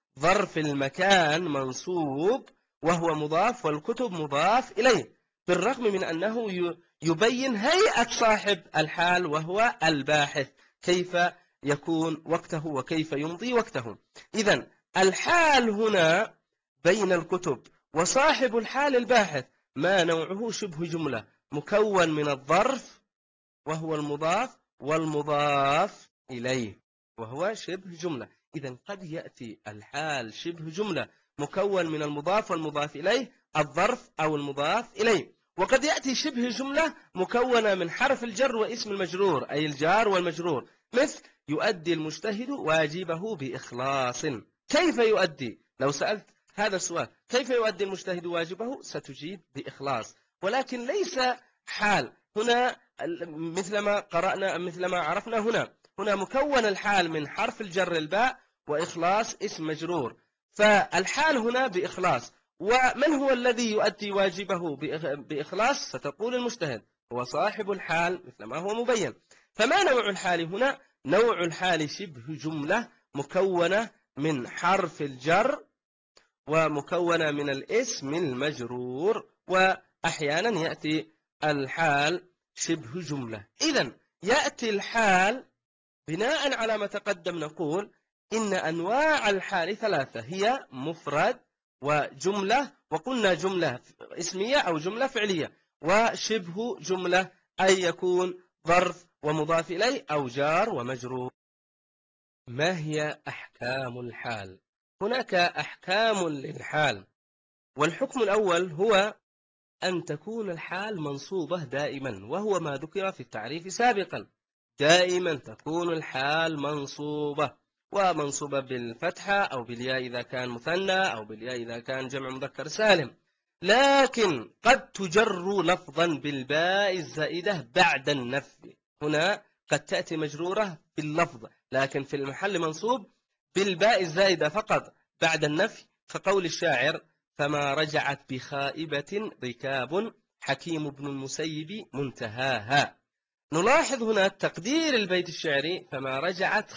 Speaker 2: ظرف المكان منصوب وهو مضاف والكتب مضاف إليه، بالرغم من أنه يبين هيئة صاحب الحال وهو الباحث، كيف يكون وقته وكيف يمضي وقته. إذن الحال هنا بين الكتب، وصاحب الحال الباحث ما نوعه شبه جملة مكون من الظرف وهو المضاف والمضاف إليه وهو شبه جملة. إذن قد يأتي الحال شبه جملة مكون من المضاف والمضاف إليه، الظرف أو المضاف إليه، وقد يأتي شبه جملة مكونة من حرف الجر واسم المجرور، أي الجار والمجرور، مثل يؤدي المجتهد واجبه بإخلاص. كيف يؤدي؟ لو سألت هذا السؤال، كيف يؤدي المجتهد واجبه؟ ستجيب بإخلاص، ولكن ليس حال هنا مثلما قرأنا، مثلما عرفنا هنا مكون الحال من حرف الجر الباء وإخلاص اسم مجرور، فالحال هنا بإخلاص. ومن هو الذي يؤدي واجبه بإخلاص؟ ستقول المجتهد، هو صاحب الحال مثلما هو مبين. فما نوع الحال هنا؟ نوع الحال شبه جملة مكونة من حرف الجر ومكونة من الاسم المجرور، وأحيانا يأتي الحال شبه جملة. إذن يأتي الحال بناء على ما تقدم نقول إن أنواع الحال ثلاثة، هي مفرد وجملة، وقلنا جملة اسمية أو جملة فعلية، وشبه جملة أي يكون ظرف ومضاف إليه أو جار ومجرور. ما هي أحكام الحال؟ هناك أحكام للحال، والحكم الأول هو أن تكون الحال منصوبة دائما، وهو ما ذكر في التعريف سابقا. دائما تكون الحال منصوبة، ومنصوبة بالفتحة أو بالياء إذا كان مثنى، أو بالياء إذا كان جمع مذكر سالم، لكن قد تجر لفظا بالباء الزائدة بعد النفي. هنا قد تأتي مجرورة باللفظ، لكن في المحل منصوب بالباء الزائدة فقط بعد النفي، كقول الشاعر: فما رجعت بخائبة ركاب حكيم بن المسيب منتهاها. نلاحظ هنا تقدير البيت الشعري: فما رجعت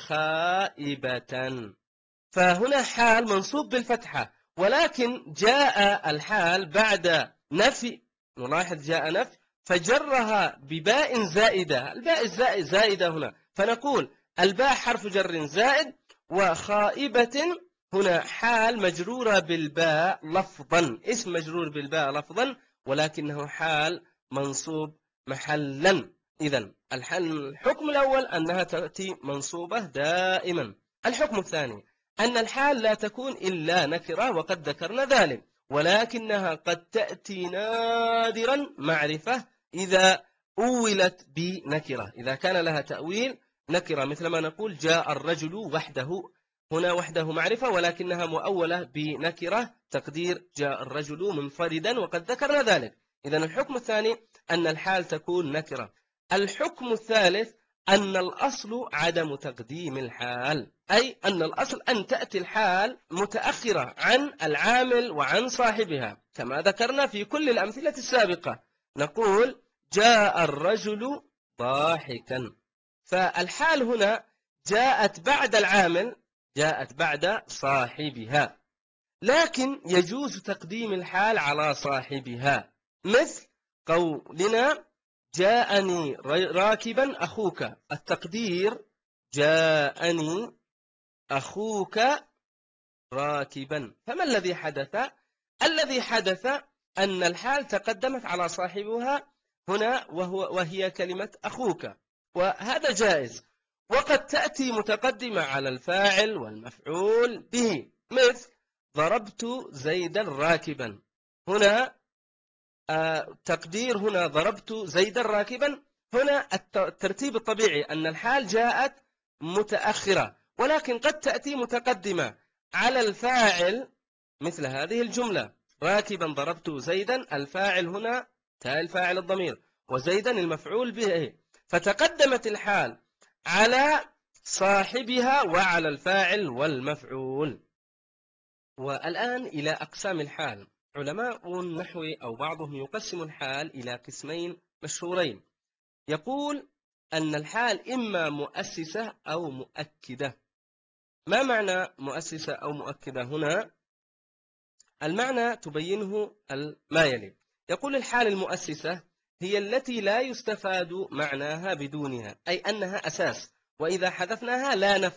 Speaker 2: خائبة، فهنا حال منصوب بالفتحة، ولكن جاء الحال بعد نفي. نلاحظ جاء نفي فجرها بباء زائدة، الباء زائدة هنا، فنقول الباء حرف جر زائد، وخائبة هنا حال مجرورة بالباء لفظا، اسم مجرور بالباء لفظا، ولكنه حال منصوب محلا. إذن الحكم الأول أنها تأتي منصوبة دائما. الحكم الثاني أن الحال لا تكون إلا نكرة، وقد ذكرنا ذلك، ولكنها قد تأتي نادرا معرفة إذا أولت بنكرة، إذا كان لها تأويل نكرة، مثلما نقول جاء الرجل وحده. هنا وحده معرفة، ولكنها مؤولة بنكرة، تقدير جاء الرجل منفردا، وقد ذكرنا ذلك. إذن الحكم الثاني أن الحال تكون نكرة. الحكم الثالث أن الأصل عدم تقديم الحال، أي أن الأصل أن تأتي الحال متأخرة عن العامل وعن صاحبها، كما ذكرنا في كل الأمثلة السابقة. نقول جاء الرجل ضاحكا، فالحال هنا جاءت بعد العامل، جاءت بعد صاحبها، لكن يجوز تقديم الحال على صاحبها، مثل قولنا جاءني راكبا أخوك، التقدير جاءني أخوك راكبا. فما الذي حدث؟ الذي حدث أن الحال تقدمت على صاحبها هنا، وهي كلمة أخوك، وهذا جائز. وقد تأتي متقدمة على الفاعل والمفعول به، مثل ضربت زيدا راكبا. هنا تقدير هنا ضربت زيدا راكبا، هنا الترتيب الطبيعي أن الحال جاءت متأخرة، ولكن قد تأتي متقدمة على الفاعل، مثل هذه الجملة: راكبا ضربت زيدا، الفاعل هنا تاء الفاعل الضمير، وزيدا المفعول به، فتقدمت الحال على صاحبها وعلى الفاعل والمفعول. والآن إلى أقسام الحال. علماء النحو أو بعضهم يقسم الحال إلى قسمين مشهورين، يقول أن الحال إما مؤسسة أو مؤكدة. ما معنى مؤسسة أو مؤكدة هنا؟ المعنى تبينه ما يلي. يقول الحال المؤسسة هي التي لا يستفاد معناها بدونها، أي أنها أساس، وإذا حذفناها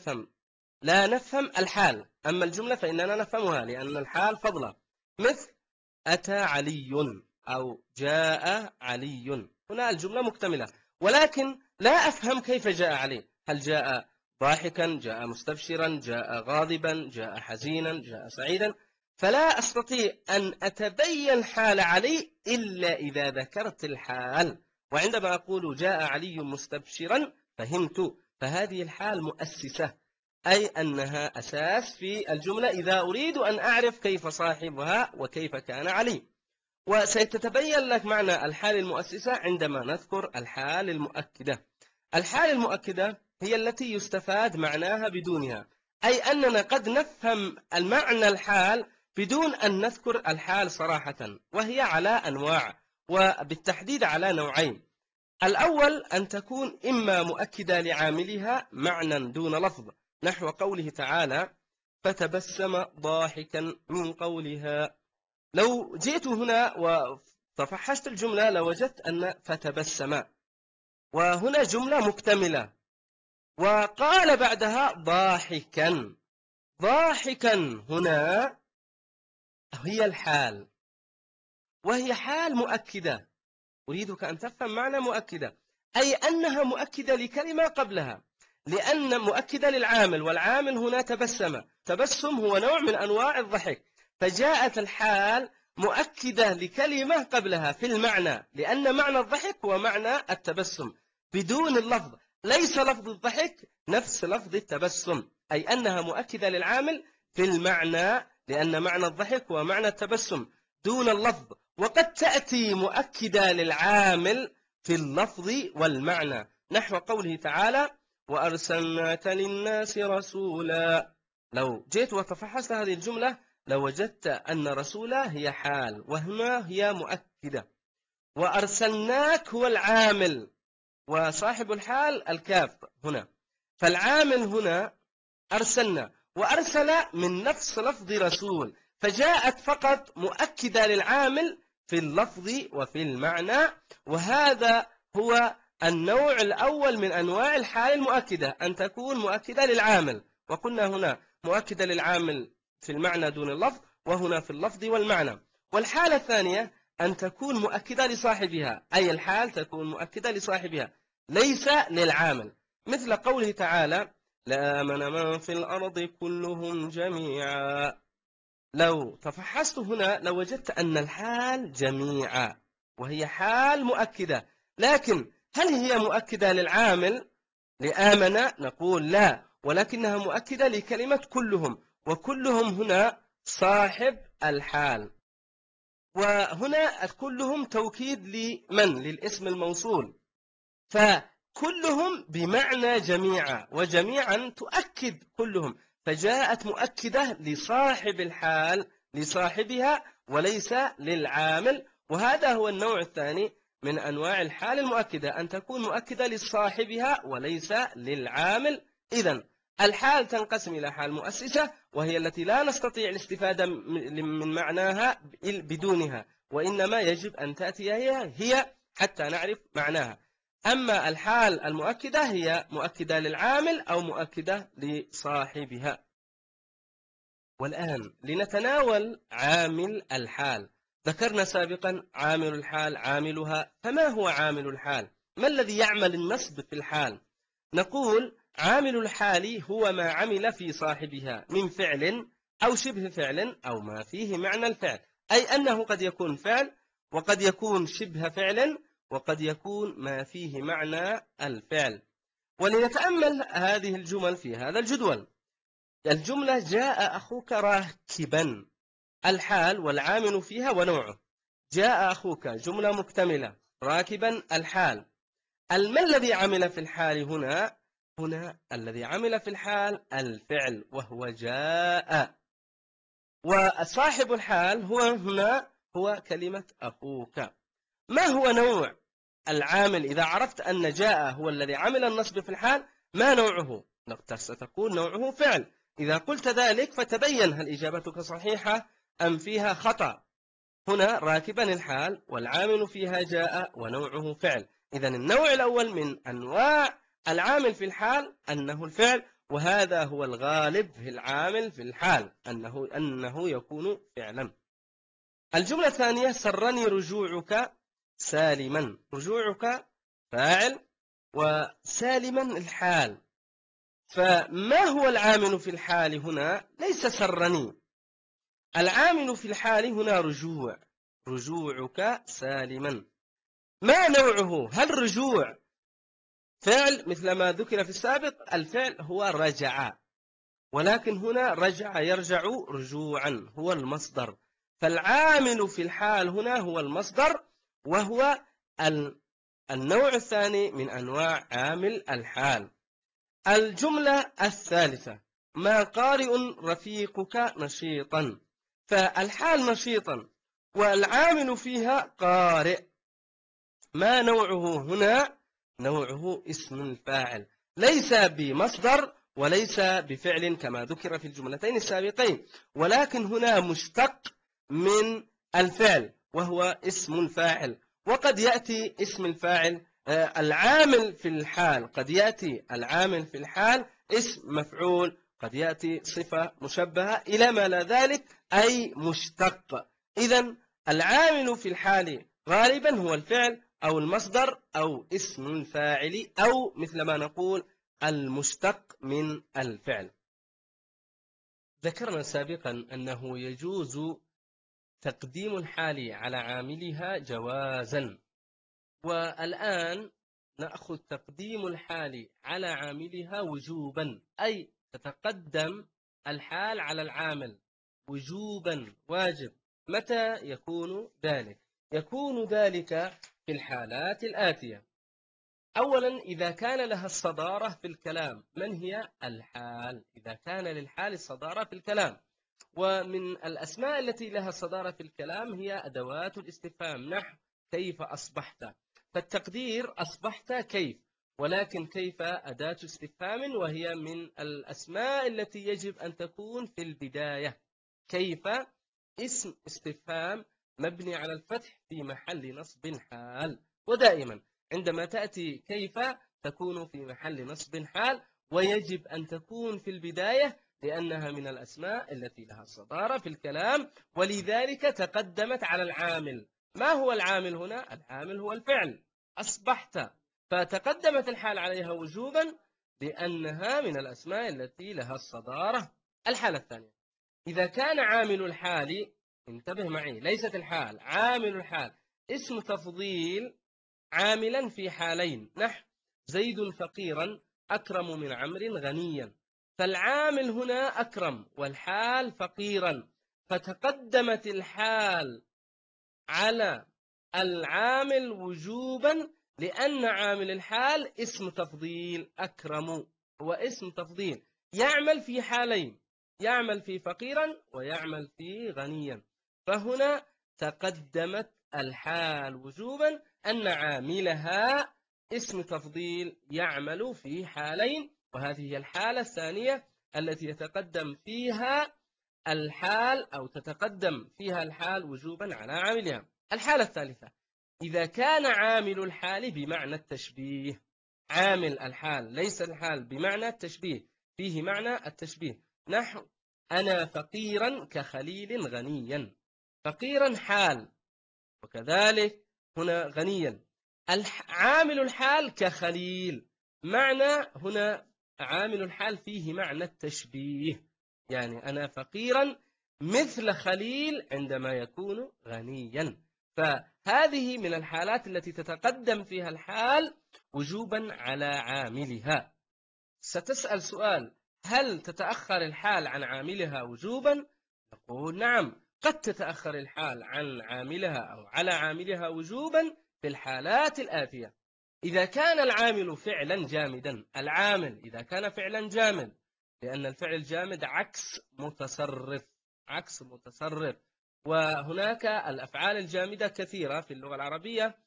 Speaker 2: لا نفهم الحال، أما الجملة فإننا نفهمها لأن الحال فضلة. مثل أتى علي أو جاء علي، هنا الجملة مكتملة، ولكن لا أفهم كيف جاء علي، هل جاء ضاحكا، جاء مستبشرا، جاء غاضبا، جاء حزينا، جاء سعيدا، فلا أستطيع أن أتبين حال علي إلا إذا ذكرت الحال. وعندما أقول جاء علي مستبشرا فهمت، فهذه الحال مؤسسة، أي أنها أساس في الجملة إذا أريد أن أعرف كيف صاحبها وكيف كان علي. وستتبين لك معنى الحال المؤسسة عندما نذكر الحال المؤكدة. الحال المؤكدة هي التي يستفاد معناها بدونها، أي أننا قد نفهم المعنى الحال بدون أن نذكر الحال صراحة، وهي على أنواع، وبالتحديد على نوعين. الأول أن تكون إما مؤكدة لعاملها معنى دون لفظ، نحو قوله تعالى فتبسم ضاحكا من قولها. لو جئت هنا وتفحصت الجملة لوجدت أن فتبسم، وهنا جملة مكتملة، وقال بعدها ضاحكا. ضاحكا هنا هي الحال، وهي حال مؤكدة. أريدك أن تفهم معنى مؤكدة، أي أنها مؤكدة لكلمة قبلها، لأن مؤكدة للعامل، والعامل هنا تبسم. تبسم هو نوع من أنواع الضحك، فجاءت الحال مؤكدة لكلمة قبلها في المعنى، لأن معنى الضحك هو معنى التبسم بدون اللفظ، ليس لفظ الضحك نفس لفظ التبسم، أي أنها مؤكدة للعامل في المعنى، لأن معنى الضحك هو معنى التبسم دون اللفظ. وقد تأتي مؤكدة للعامل في اللفظ والمعنى، نحو قوله تعالى وأرسلناك للناس رسولا. لو جئت وتفحصت هذه الجملة لوجدت أن رسولا هي حال، وهنا هي مؤكدة، وأرسلناك هو العامل، وصاحب الحال الكاف هنا، فالعامل هنا أرسلنا، وأرسل من نفس لفظ رسول، فجاءت فقط مؤكدة للعامل في اللفظ وفي المعنى. وهذا هو النوع الأول من أنواع الحال المؤكدة، أن تكون مؤكدة للعامل، وقلنا هنا مؤكدة للعامل في المعنى دون اللفظ، وهنا في اللفظ والمعنى. والحالة الثانية أن تكون مؤكدة لصاحبها، أي الحال تكون مؤكدة لصاحبها ليس للعامل، مثل قوله تعالى لآمن من في الأرض كلهم جميعا. لو تفحصت هنا لوجدت أن الحال جميعا، وهي حال مؤكدة، لكن هل هي مؤكدة للعامل لآمن؟ نقول لا، ولكنها مؤكدة لكلمة كلهم، وكلهم هنا صاحب الحال. وهنا كلهم توكيد لمن؟ للاسم الموصول، فكلهم بمعنى جميعا، وجميعا تؤكد كلهم، فجاءت مؤكدة لصاحب الحال لصاحبها وليس للعامل. وهذا هو النوع الثاني من أنواع الحال المؤكدة، أن تكون مؤكدة لصاحبها وليس للعامل. إذن الحال تنقسم إلى حال مؤسسة، وهي التي لا نستطيع الاستفادة من معناها بدونها، وإنما يجب أن تأتي هي حتى نعرف معناها. أما الحال المؤكدة هي مؤكدة للعامل أو مؤكدة لصاحبها. والآن لنتناول عامل الحال. ذكرنا سابقا عامل الحال عاملها، فما هو عامل الحال؟ ما الذي يعمل النصب في الحال؟ نقول عامل الحال هو ما عمل في صاحبها من فعل أو شبه فعل أو ما فيه معنى الفعل، أي أنه قد يكون فعل، وقد يكون شبه فعل، وقد يكون ما فيه معنى الفعل. ولنتأمل هذه الجمل في هذا الجدول. الجملة جاء أخوك راكبا، الحال والعامل فيها ونوعه. جاء أخوك جملة مكتملة، راكبا الحال. ما الذي عمل في الحال هنا؟ هنا الذي عمل في الحال الفعل وهو جاء، وصاحب الحال هو هنا هو كلمة أخوك. ما هو نوع العامل؟ إذا عرفت أن جاء هو الذي عمل النصب في الحال، ما نوعه؟ ستقول نوعه فعل، إذا قلت ذلك فتبين هل إجابتك صحيحة أم فيها خطأ. هنا راكبا الحال والعامل فيها جاء ونوعه فعل. إذن النوع الأول من أنواع العامل في الحال أنه الفعل، وهذا هو الغالب في العامل في الحال أنه يكون فعلا. الجملة الثانية: سرني رجوعك سالما. رجوعك فاعل وسالما الحال. فما هو العامل في الحال هنا؟ ليس سرني، العامل في الحال هنا رجوعك سالما. ما نوعه؟ هل رجوع فعل مثل ما ذكر في السابق؟ الفعل هو رجع، ولكن هنا رجع يرجع رجوعا هو المصدر. فالعامل في الحال هنا هو المصدر، وهو النوع الثاني من أنواع عامل الحال. الجملة الثالثة: ما قارئ رفيقك نشيطا. فالحال نشيطا والعامل فيها قارئ. ما نوعه هنا؟ نوعه اسم الفاعل، ليس بمصدر وليس بفعل كما ذكر في الجملتين السابقين، ولكن هنا مشتق من الفعل وهو اسم الفاعل. وقد يأتي اسم الفاعل العامل في الحال، قد يأتي العامل في الحال اسم مفعول، قد يأتي صفة مشبهة إلى ما لا ذلك، أي مشتق. إذن العامل في الحال غالبا هو الفعل أو المصدر أو اسم الفاعل أو مثل ما نقول المشتق من الفعل. ذكرنا سابقا أنه يجوز تقديم الحال على عاملها جوازا، والآن نأخذ تقديم الحال على عاملها وجوبا، أي تتقدم الحال على العامل وجوبا، واجب. متى يكون ذلك؟ يكون ذلك في الحالات الآتية: أولا، إذا كان لها الصدارة في الكلام. من هي الحال؟ إذا كان للحال الصدارة في الكلام، ومن الأسماء التي لها الصدارة في الكلام هي أدوات الاستفهام، نحو كيف أصبحت. فالتقدير أصبحت كيف، ولكن كيف أداة استفهام، وهي من الأسماء التي يجب أن تكون في البداية. كيف اسم استفهام مبني على الفتح في محل نصب حال، ودائما عندما تأتي كيف تكون في محل نصب حال، ويجب أن تكون في البداية لأنها من الأسماء التي لها الصدارة في الكلام، ولذلك تقدمت على العامل. ما هو العامل هنا؟ العامل هو الفعل أصبحت، فتقدمت الحال عليها وجوبا لأنها من الأسماء التي لها الصدارة. الحالة الثانية: إذا كان عامل الحال، انتبه معي، ليست الحال، عامل الحال اسم تفضيل عاملا في حالين، نحو زيد فقيرا أكرم من عمرو غنيا. فالعامل هنا أكرم والحال فقيرا، فتقدمت الحال على العامل وجوبا لأن عامل الحال اسم تفضيل. أكرم هو اسم تفضيل يعمل في حالين، يعمل في فقيرا ويعمل في غنيا. فهنا تقدمت الحال وجوبا أن عاملها اسم تفضيل يعمل في حالين، وهذه هي الحالة الثانية التي يتقدم فيها الحال أو تتقدم فيها الحال وجوبا على عاملها. الحالة الثالثة: إذا كان عامل الحال بمعنى التشبيه. عامل الحال ليس الحال بمعنى التشبيه، فيه معنى التشبيه، نحو أنا فقيرا كخليل غنيا. فقيرا حال، وكذلك هنا غنيا. عامل الحال كخليل، معنى هنا عامل الحال فيه معنى التشبيه، يعني أنا فقيرا مثل خليل عندما يكون غنيا. فهذه من الحالات التي تتقدم فيها الحال وجوبا على عاملها. ستسأل سؤال: هل تتأخر الحال عن عاملها وجوبا؟ نقول نعم، قد تتأخر الحال عن عاملها أو على عاملها وجوبا في الحالات الآتية: إذا كان العامل فعلا جامدا. العامل إذا كان فعلا جامد، لأن الفعل الجامد عكس متصرف، عكس متصرف. وهناك الأفعال الجامدة كثيرة في اللغة العربية،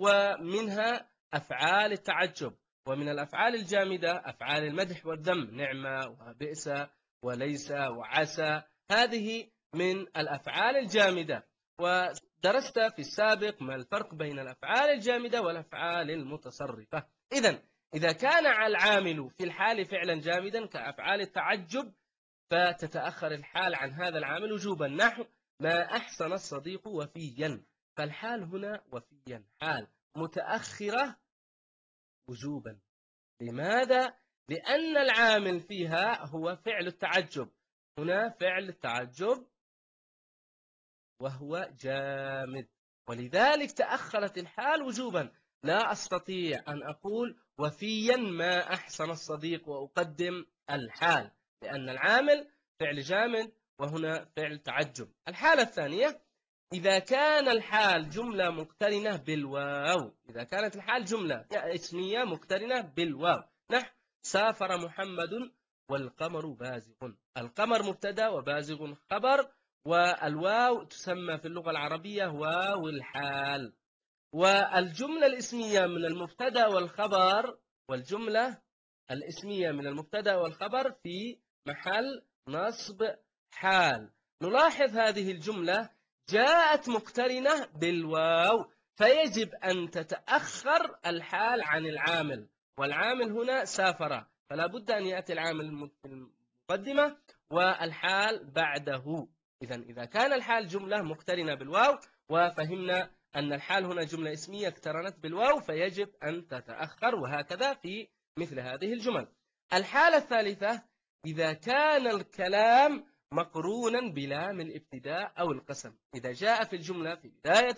Speaker 2: ومنها أفعال التعجب، ومن الأفعال الجامدة أفعال المدح والذم، نعمة وبئس وليس وعسى، هذه من الأفعال الجامدة. ودرست في السابق ما الفرق بين الأفعال الجامدة والأفعال المتصرفة. إذا كان العامل في الحال فعلا جامدا كأفعال التعجب، فتتأخر الحال عن هذا العامل وجوبا، نحو ما أحسن الصديق وفيا. فالحال هنا وفيا حال متأخرة وجوبا. لماذا؟ لأن العامل فيها هو فعل التعجب، هنا فعل التعجب وهو جامد، ولذلك تأخرت الحال وجوبا. لا أستطيع أن أقول وفيا ما أحسن الصديق وأقدم الحال، لأن العامل فعل جامد وهنا فعل تعجب. الحالة الثانية، إذا كان الحال جملة مقترنة بالواو، إذا كانت الحال جملة اسمية مقترنة بالواو، نحو سافر محمد والقمر بازغ. القمر مبتدا وبازغ خبر، والواو تسمى في اللغة العربية واو الحال. والجملة الاسمية من المبتدا والخبر، والجملة الاسمية من المبتدا والخبر في محل نصب حال. نلاحظ هذه الجملة جاءت مقترنة بالواو، فيجب أن تتأخر الحال عن العامل، والعامل هنا سافر، فلا بد أن يأتي العامل في المقدمة والحال بعده. إذا كان الحال جملة مقترنة بالواو، وفهمنا أن الحال هنا جملة اسمية اقترنت بالواو، فيجب أن تتأخر، وهكذا في مثل هذه الجمل. الحالة الثالثة، إذا كان الكلام مقرونا بلام الابتداء أو القسم. إذا جاء في الجملة في بداية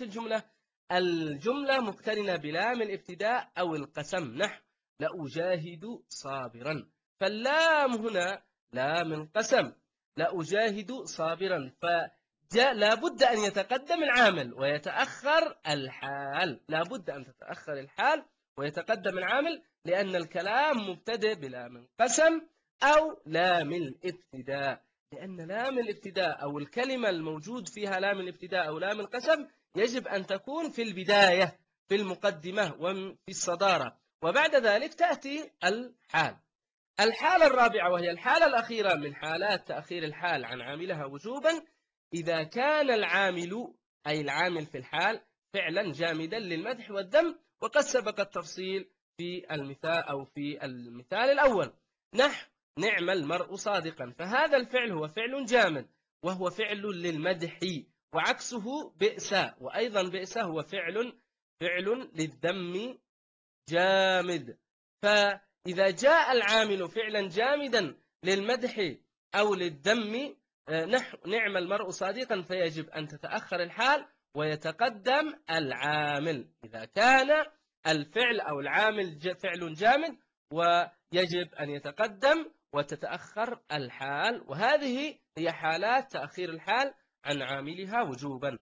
Speaker 2: الجملة مقترنة بلام الابتداء أو القسم، نحو لأجاهد صابرا. فاللام هنا لام القسم، لأجاهد صابرا، لا بد أن يتقدم العامل ويتأخر الحال، لا بد أن تتأخر الحال ويتقدم العامل، لأن الكلام مبتدئ بلام القسم أو لام الابتداء. لأن لام الابتداء أو الكلمة الموجود فيها لام الابتداء أو لام القسم يجب أن تكون في البداية، في المقدمة وفي الصدارة، وبعد ذلك تأتي الحال. الحالة الرابعة وهي الحالة الأخيرة من حالات تأخير الحال عن عاملها وجوبا، إذا كان العامل أي العامل في الحال فعلا جامدا للمدح والذم، وقد سبق التفصيل في المثال الأول، نحو نعم المرء صادقا. فهذا الفعل هو فعل جامد وهو فعل للمدح، وعكسه بئس، وأيضا بئس هو فعل للذم جامد. فإذا جاء العامل فعلا جامدا للمدح أو للذم، نحو نعم المرء صادقا، فيجب أن تتأخر الحال ويتقدم العامل. إذا كان الفعل أو العامل فعل جامد ويجب أن يتقدم وتتأخر الحال، وهذه هي حالات تأخير الحال عن عاملها وجوبا.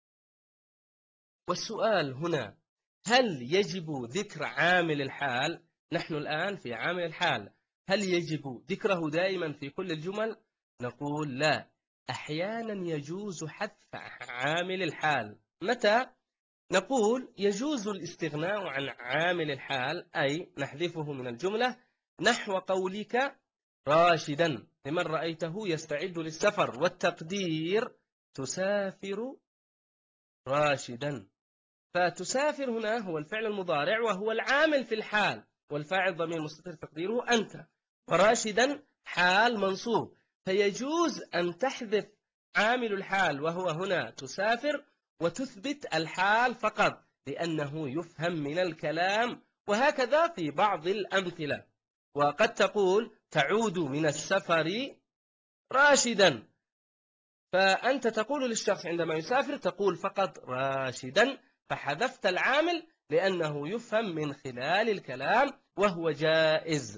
Speaker 2: والسؤال هنا، هل يجب ذكر عامل الحال؟ نحن الآن في عامل الحال، هل يجب ذكره دائما في كل الجمل؟ نقول لا، أحيانا يجوز حذف عامل الحال. متى؟ نقول يجوز الاستغناء عن عامل الحال، أي نحذفه من الجملة، نحو قولك راشدا لمن رأيته يستعد للسفر، والتقدير تسافر راشدا. فتسافر هنا هو الفعل المضارع وهو العامل في الحال، والفاعل ضمير مستتر تقديره أنت، وراشدا حال منصوب، فيجوز أن تحذف عامل الحال وهو هنا تسافر، وتثبت الحال فقط لأنه يفهم من الكلام. وهكذا في بعض الأمثلة، وقد تقول تعود من السفر راشدا، فأنت تقول للشخص عندما يسافر تقول فقط راشدا، فحذفت العامل لأنه يفهم من خلال الكلام وهو جائز.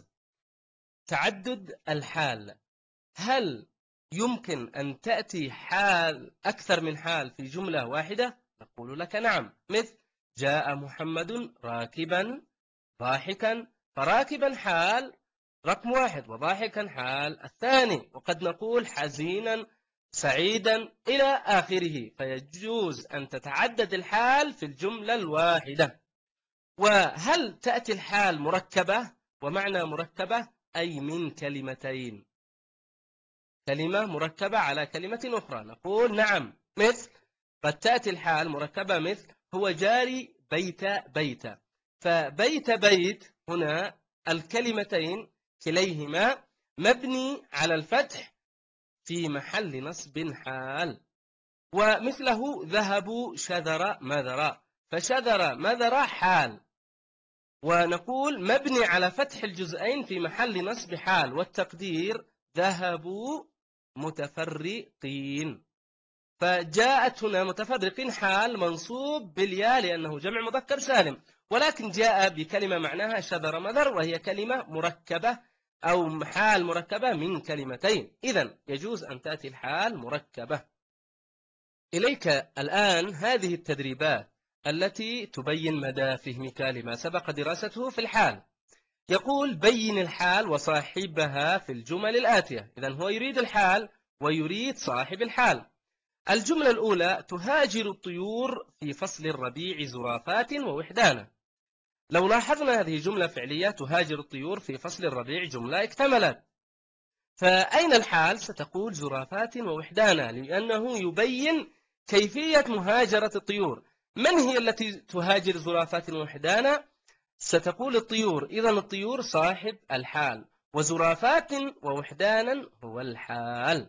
Speaker 2: تعدد الحال، هل يمكن أن تأتي حال أكثر من حال في جملة واحدة؟ نقول لك نعم، مثل جاء محمد راكبا ضاحكا، فراكبا حال رقم واحد وضاحكا حال الثاني، وقد نقول حزينا سعيدا إلى آخره، فيجوز أن تتعدد الحال في الجملة الواحدة. وهل تأتي الحال مركبة؟ ومعنى مركبة أي من كلمتين، كلمة مركبة على كلمة أخرى، نقول نعم مثل، قد تأتي الحال مركبة مثل هو جاري بيت بيت. فبيت بيت هنا الكلمتين كليهما مبني على الفتح في محل نصب حال. ومثله ذهبوا شذر مذر، فشذر مذر حال، ونقول مبني على فتح الجزئين في محل نصب حال، والتقدير ذهبوا متفرقين. فجاءت هنا متفرقين حال منصوب بالياء لأنه جمع مذكر سالم، ولكن جاء بكلمة معناها شذر مذر، وهي كلمة مركبة أو حال مركبة من كلمتين، إذن يجوز أن تأتي الحال مركبة. إليك الآن هذه التدريبات التي تبين مدى فهمك لما سبق دراسته في الحال. يقول بين الحال وصاحبها في الجمل الآتية. إذن هو يريد الحال ويريد صاحب الحال. الجملة الأولى: تهاجر الطيور في فصل الربيع زرافات ووحدانا. لو لاحظنا هذه جملة فعلية، تهاجر الطيور في فصل الربيع جملة اكتملت، فأين الحال؟ ستقول زرافات ووحدانا، لأنه يبين كيفية مهاجرة الطيور. من هي التي تهاجر زرافات ووحدانا؟ ستقول الطيور، إذن الطيور صاحب الحال، وزرافات ووحدانا هو الحال.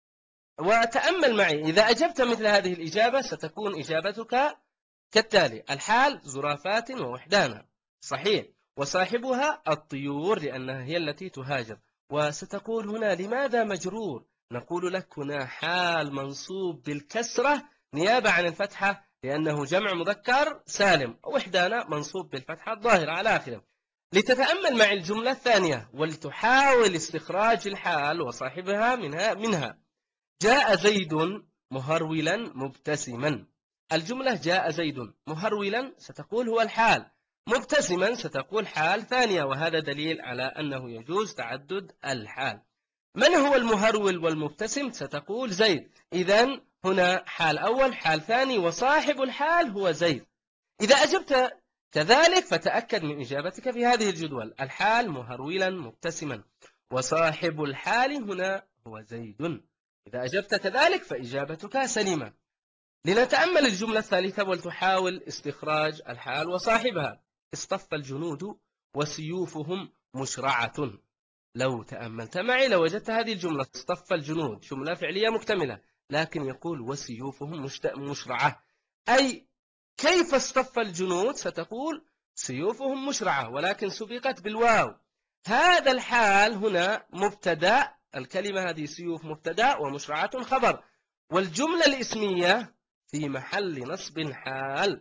Speaker 2: وتأمل معي، إذا أجبت مثل هذه الإجابة ستكون إجابتك كالتالي: الحال زرافات ووحدانا صحيح، وصاحبها الطيور لأنها هي التي تهاجر. وستقول هنا لماذا مجرور؟ نقول لك هنا حال منصوب بالكسرة نيابة عن الفتحة لأنه جمع مذكر سالم، ووحدانا منصوب بالفتحة الظاهرة على آخره. لتتأمل معي الجملة الثانية ولتحاول استخراج الحال وصاحبها منها. جاء زيد مهرولا مبتسما. الجملة جاء زيد مهرولا ستقول هو الحال، مبتسما ستقول حال ثانية، وهذا دليل على أنه يجوز تعدد الحال. من هو المهرول والمبتسم؟ ستقول زيد، إذن هنا حال أول حال ثاني، وصاحب الحال هو زيد. إذا أجبت كذلك فتأكد من إجابتك في هذه الجدول: الحال مهرولا مبتسما، وصاحب الحال هنا هو زيد. إذا أجبت كذلك فإجابتك سليمة. لنتأمل الجملة الثالثة ولتحاول استخراج الحال وصاحبها. اصطف الجنود وسيوفهم مشرعة. لو تأملت معي لوجدت هذه الجملة: اصطف الجنود جملة فعلية مكتملة، لكن يقول وسيوفهم مشرعة، أي كيف اصطف الجنود؟ ستقول سيوفهم مشرعة، ولكن سبقت بالواو. هذا الحال هنا مبتدأ، الكلمة هذه سيوف مبتدأ ومشرعة خبر، والجملة الإسمية في محل نصب حال،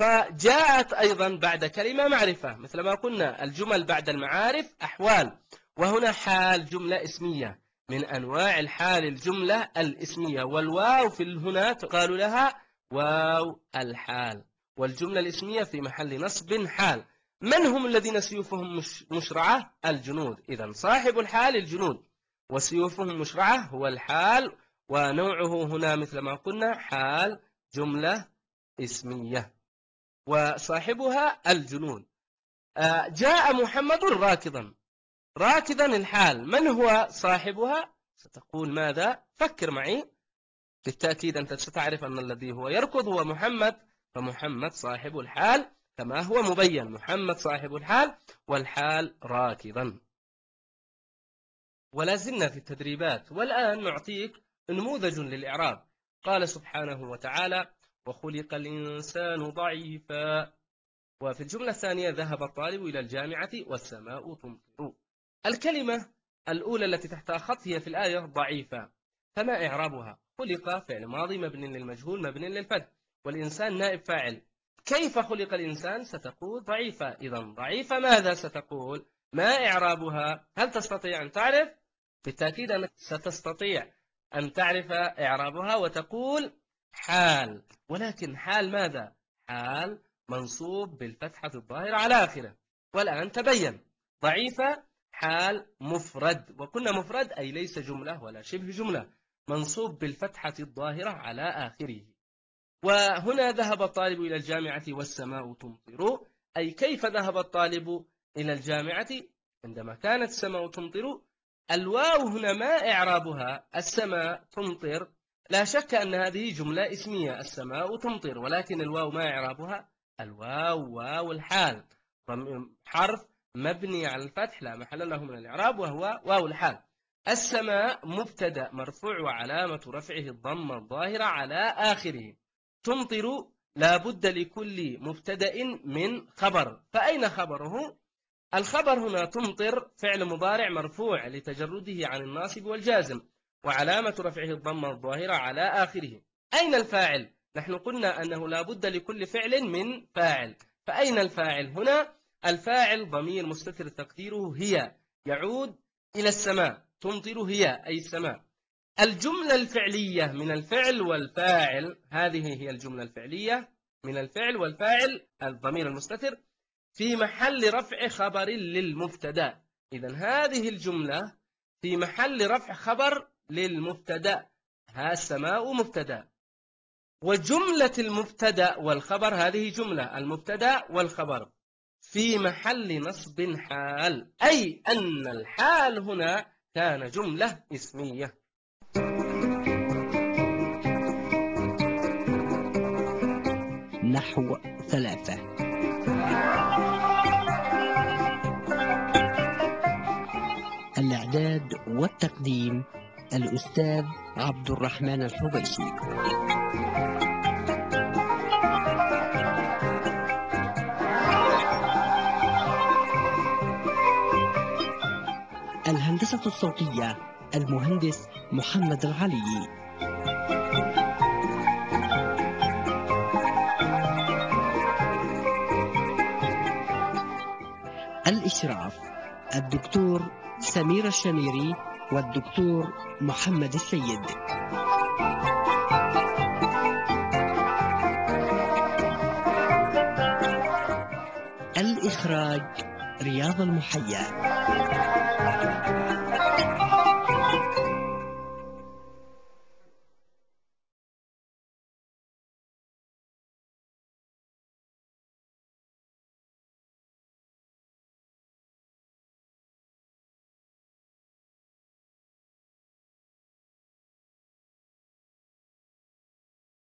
Speaker 2: فجاءت أيضا بعد كلمة معرفة. مثل ما قلنا الجمل بعد المعارف أحوال، وهنا حال جملة اسمية من أنواع الحال الجملة الإسمية، والواو في هنا تقال لها واو الحال، والجملة الإسمية في محل نصب حال. من هم الذين سيوفهم مشرعة؟ الجنود، إذن صاحب الحال الجنود، وسيوفهم مشرعة هو الحال، ونوعه هنا مثل ما قلنا حال جملة اسمية، وصاحبها الجنود. جاء محمد راكضا. راكضا الحال، من هو صاحبها؟ ستقول ماذا؟ فكر معي، بالتأكيد أنت ستعرف أن الذي هو يركض هو محمد، فمحمد صاحب الحال كما هو مبين، محمد صاحب الحال والحال راكضا. ولا زلنا في التدريبات، والآن نعطيك نموذج للإعراب. قال سبحانه وتعالى: وخلق الإنسان ضعيفا. وفي الجملة الثانية: ذهب الطالب إلى الجامعة والسماء تمطر. الكلمة الأولى التي تحتها خط هي في الآية ضعيفة، فما إعرابها؟ خلق فعل ماضي مبني للمجهول مبني للفتح، والإنسان نائب فاعل. كيف خلق الإنسان؟ ستقول ضعيفة، إذن ضعيفة ماذا ستقول؟ ما إعرابها؟ هل تستطيع أن تعرف؟ بالتأكيد أنك ستستطيع أن تعرف إعرابها وتقول حال، ولكن حال ماذا؟ حال منصوب بالفتحة الظاهرة على آخره. والآن تبين ضعيفة حال مفرد، وقلنا مفرد أي ليس جملة ولا شبه جملة، منصوب بالفتحة الظاهرة على آخره. وهنا ذهب الطالب إلى الجامعة والسماء تمطر، أي كيف ذهب الطالب إلى الجامعة عندما كانت السماء تمطر؟ الواو هنا ما إعرابها؟ السماء تمطر. لا شك أن هذه جملة اسمية، السماء تمطر، ولكن الواو ما إعرابها؟ الواو واو الحال، حرف مبني على الفتح لا محل له من الإعراب، وهو واو الحال. السماء مبتدأ مرفوع وعلامة رفعه الضمة الظاهرة على آخره. تمطر لا بد لكل مبتدأ من خبر، فأين خبره؟ الخبر هنا تمطر فعل مضارع مرفوع لتجرده عن الناصب والجازم، وعلامة رفعه الضمة الظاهرة على آخره. أين الفاعل؟ نحن قلنا أنه لا بد لكل فعل من فاعل، فأين الفاعل هنا؟ الفاعل ضمير مستتر تقديره هي، يعود إلى السماء. تمطر هي أي السماء. الجملة الفعلية من الفعل والفاعل، هذه هي الجملة الفعلية من الفعل والفاعل الضمير المستتر في محل رفع خبر للمبتدا. إذن هذه الجملة في محل رفع خبر للمبتدا، ها السماء مبتدا، وجملة المبتدا والخبر هذه جملة المبتدا والخبر في محل نصب حال، أي أن الحال هنا كان جملة اسمية.
Speaker 1: نحو 3. الإعداد والتقديم الأستاذ عبد الرحمن الحبيشي. الهندسة الصوتية المهندس محمد العلي. الإشراف الدكتور سمير الشميري والدكتور محمد السيد. الإخراج رياض المحيا.